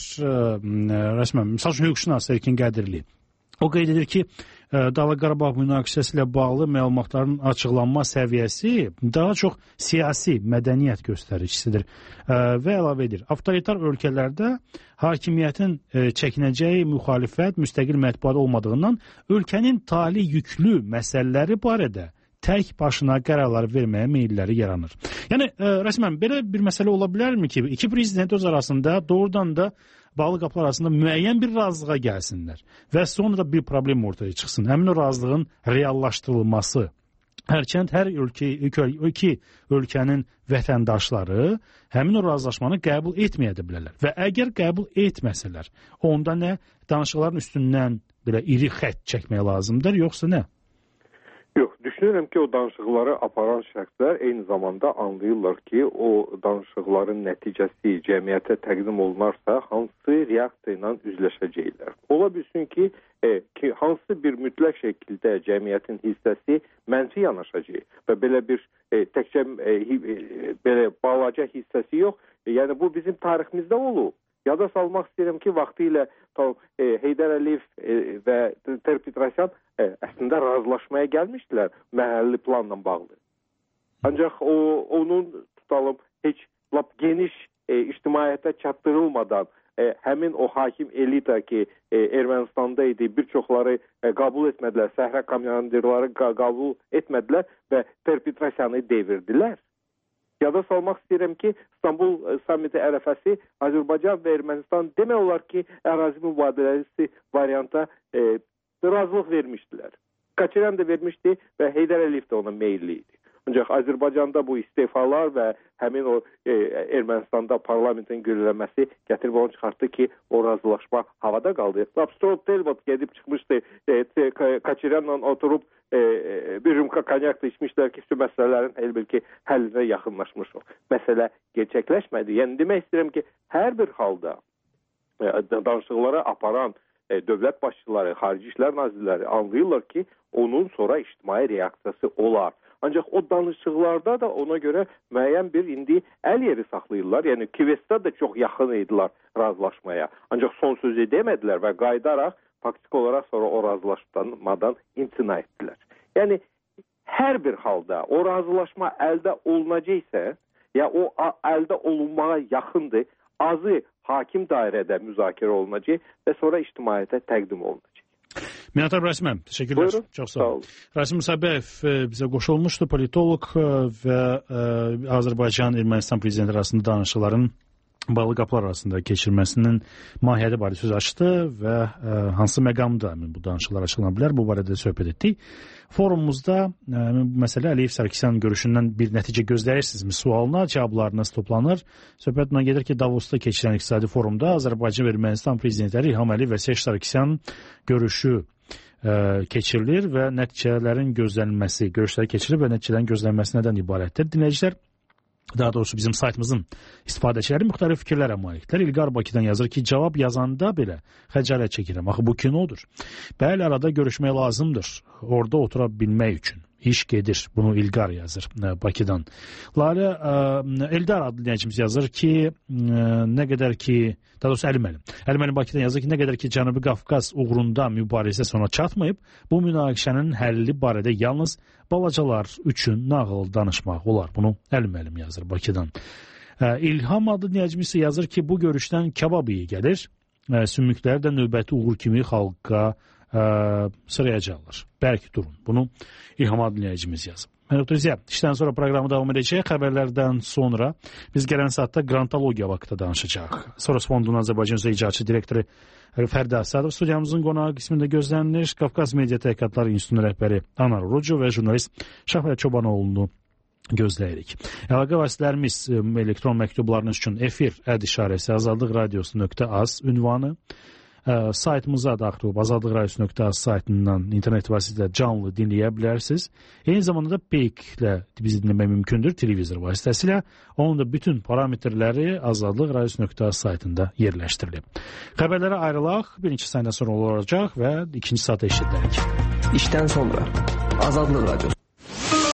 rəsmən, misal üçün hüquqşünas Erkin Qədirli. O qeyd edir ki, Dağlıq Qarabağ münaqişəsi ilə bağlı məlumatların açıqlanma səviyyəsi daha çox siyasi mədəniyyət göstəricisidir və əlavə edir. Avtoritar ölkələrdə hakimiyyətin çəkinəcəyi müxalifət, müstəqil mətbuat olmadığından ölkənin tali yüklü məsələləri barədə tək başına qərarlar verməyə meyilləri yaranır. Yəni, rəsmən, belə bir məsələ ola bilərmi ki, iki prezident öz arasında doğrudan da bağlı qapılar arasında müəyyən bir razılığa gəlsinlər və sonra bir problem ortaya çıxsın. Həmin o razılığın reallaşdırılması, hərçənd hər iki ölkənin vətəndaşları həmin o razılaşmanı qəbul etməyə də bilərlər. Və əgər qəbul etməsələr, onda nə danışıqların üstündən belə iri xətt çəkmək lazımdır, yoxsa nə? Yox, düşünürəm ki, o danışıqları aparan şəxslər eyni zamanda anlayırlar ki, o danışıqların nəticəsi cəmiyyətə təqdim olunarsa, hansı reaksiya ilə üzləşəcəklər. Ola bilsin ki, hansı bir mütləq şəkildə cəmiyyətin hissəsi mənfi yanaşacaq və belə bir təkcə belə balaca hissəsi yox, yəni bu bizim tariximizdə olub. Yada salmaq istəyirəm ki, vaxtilə Heydər Əliyev və Ter-Petrosyan əslində razılaşmaya gəlmişdilər məhəlli planla bağlı. Ancaq onun tutalım heç lap geniş ictimaiyyətə çatdırılmadan həmin o hakim elita ki Ermənistanda idi, bir çoxları qəbul etmədilər, səhra komandirləri qəbul etmədilər və Ter-Petrosyanı devirdilər. Yada salmaq istəyirəm ki, İstanbul samiti ərəfəsi Azərbaycan və Ermənistan demək olar ki, ərazi mübadiləsi varianta razılıq vermişdilər. Kaçıran da vermişdi və Heydər Əliyev də ona meyilli idi. Ancaq Azərbaycanda bu istefalar və həmin o Ermənistanda parlamentin görülməsi gətirib onu çıxartdı ki, o razılaşma havada qaldı. Lapstrol Telbot gedib çıxmışdı, Kaçıranla oturub bir rümka konyak da içmişlər ki, şu məsələlərin elbette həllinə yaxınlaşmışıq. Məsələ gerçəkləşmədi. Yəni demək istəyirəm ki, hər bir halda danışıqlara aparan dövlət başçıları, Xarici İşlər Nazirləri anlayırlar ki, onun sonra ictimai reaksiyası olar. Ancaq o danışıqlarda da ona görə müəyyən bir indi əl yeri saxlayırlar. Yəni Kvestdə də çox yaxın idilər razılaşmaya. Ancaq son sözü demədilər və qayıdaraq faktiki olaraq sonra o razılaşmadan imtina etdilər. Yəni hər bir halda o razılaşma əldə olunacaqsa, ya o əldə olunmağa yaxındır, azı hakim dairədə müzakirə olunacaq və sonra ictimaiyyətə təqdim olunacaq. Minatar Rəsmən, təşəkkürlər. Buyurun. Çox sağ olun. Rasim Sabəyev bizə qoşulmuşdu, politoloq və Azərbaycan-Ermənistan prezidenti arasında danışıqların bağlı qapılar arasında keçirməsinin mahiyyəti barədə söz açdı və hansı məqamda bu danışıqlar açıqlana bilər, bu barədə söhbət etdik. Forumumuzda bu məsələ Əliyev Sarkisyan görüşündən bir nəticə gözləyirsinizmi sualına cavablarınız toplanır. Söhbət ona gedir ki, Davosda keçirilən iqtisadi forumda Azərbaycan və Ermənistan prezidentləri İlham Əliyev və Serj Sarkisyan görüşü keçirilir və nəticələrin gözlənilməsi, görüşlər keçirilir və nəticələrin gözlənilməsi nədən ibarətdir? Dinləyicilər, daha doğrusu bizim saytımızın istifadəçiləri müxtəlif fikirlərə maliklər. İlqar Bakıdan yazır ki, cavab yazanda belə xəcalət çəkirəm. Axı bu kinodur. Bəli, arada görüşmək lazımdır. Orada otura bilmək üçün. İş gedir. Bunu İlqar yazır Bakıdan. Lalə Eldar adlı dinləyicimiz yazır ki, nə qədər ki, daha doğrusu Əliməlim Bakıdan yazır ki, nə qədər ki, Cənubi Qafqaz uğrunda mübarizə sona çatmayıb, bu münaqişənin həlli barədə yalnız balacalar üçün nağıl danışmaq olar. Bunu Əliməlim yazır Bakıdan. İlham adlı dinləyicimiz yazır ki, bu görüşdən kabab iyi gəlir. Sümüklər də növbəti uğur kimi xalqa sırayacaqlar. Bəlkə durun. Bunu İlham adlı dinləyicimiz yazıb. Mərhəmətli, işdən sonra proqramı davam edəcək. Xəbərlərdən sonra biz gələn saatda qrantologiya vaxtında danışacağıq. Soros Fondunun Azərbaycan üzrə icraçı direktoru Fərdi Asadov studiyamızın qonağı qismində gözlənilir. Qafqaz Media Tədqiqatları İnstitutunun rəhbəri Anar Rucu və jurnalist Şahvət Çobanoğlu'nu gözləyirik. Əlaqə vasitələrimiz elektron məktublarınız üçün efir @işarəsi azadlıqradiosu.az ünvanı, saytımıza daxil olub azadlıqradiosu.az saytından internet vasitəsilə canlı dinləyə bilərsiniz. Eyni zamanda da Peyk-lə bizi dinləmək mümkündür televizor vasitəsilə. Onun da bütün parametrləri azadlıqradiosu.az saytında yerləşdirilib. Xəbərlərə ayrılaq, bir neçə saniyə sonra olacaq və ikinci saata eşidilərik. İşdən sonra Azadlıq Radiosu.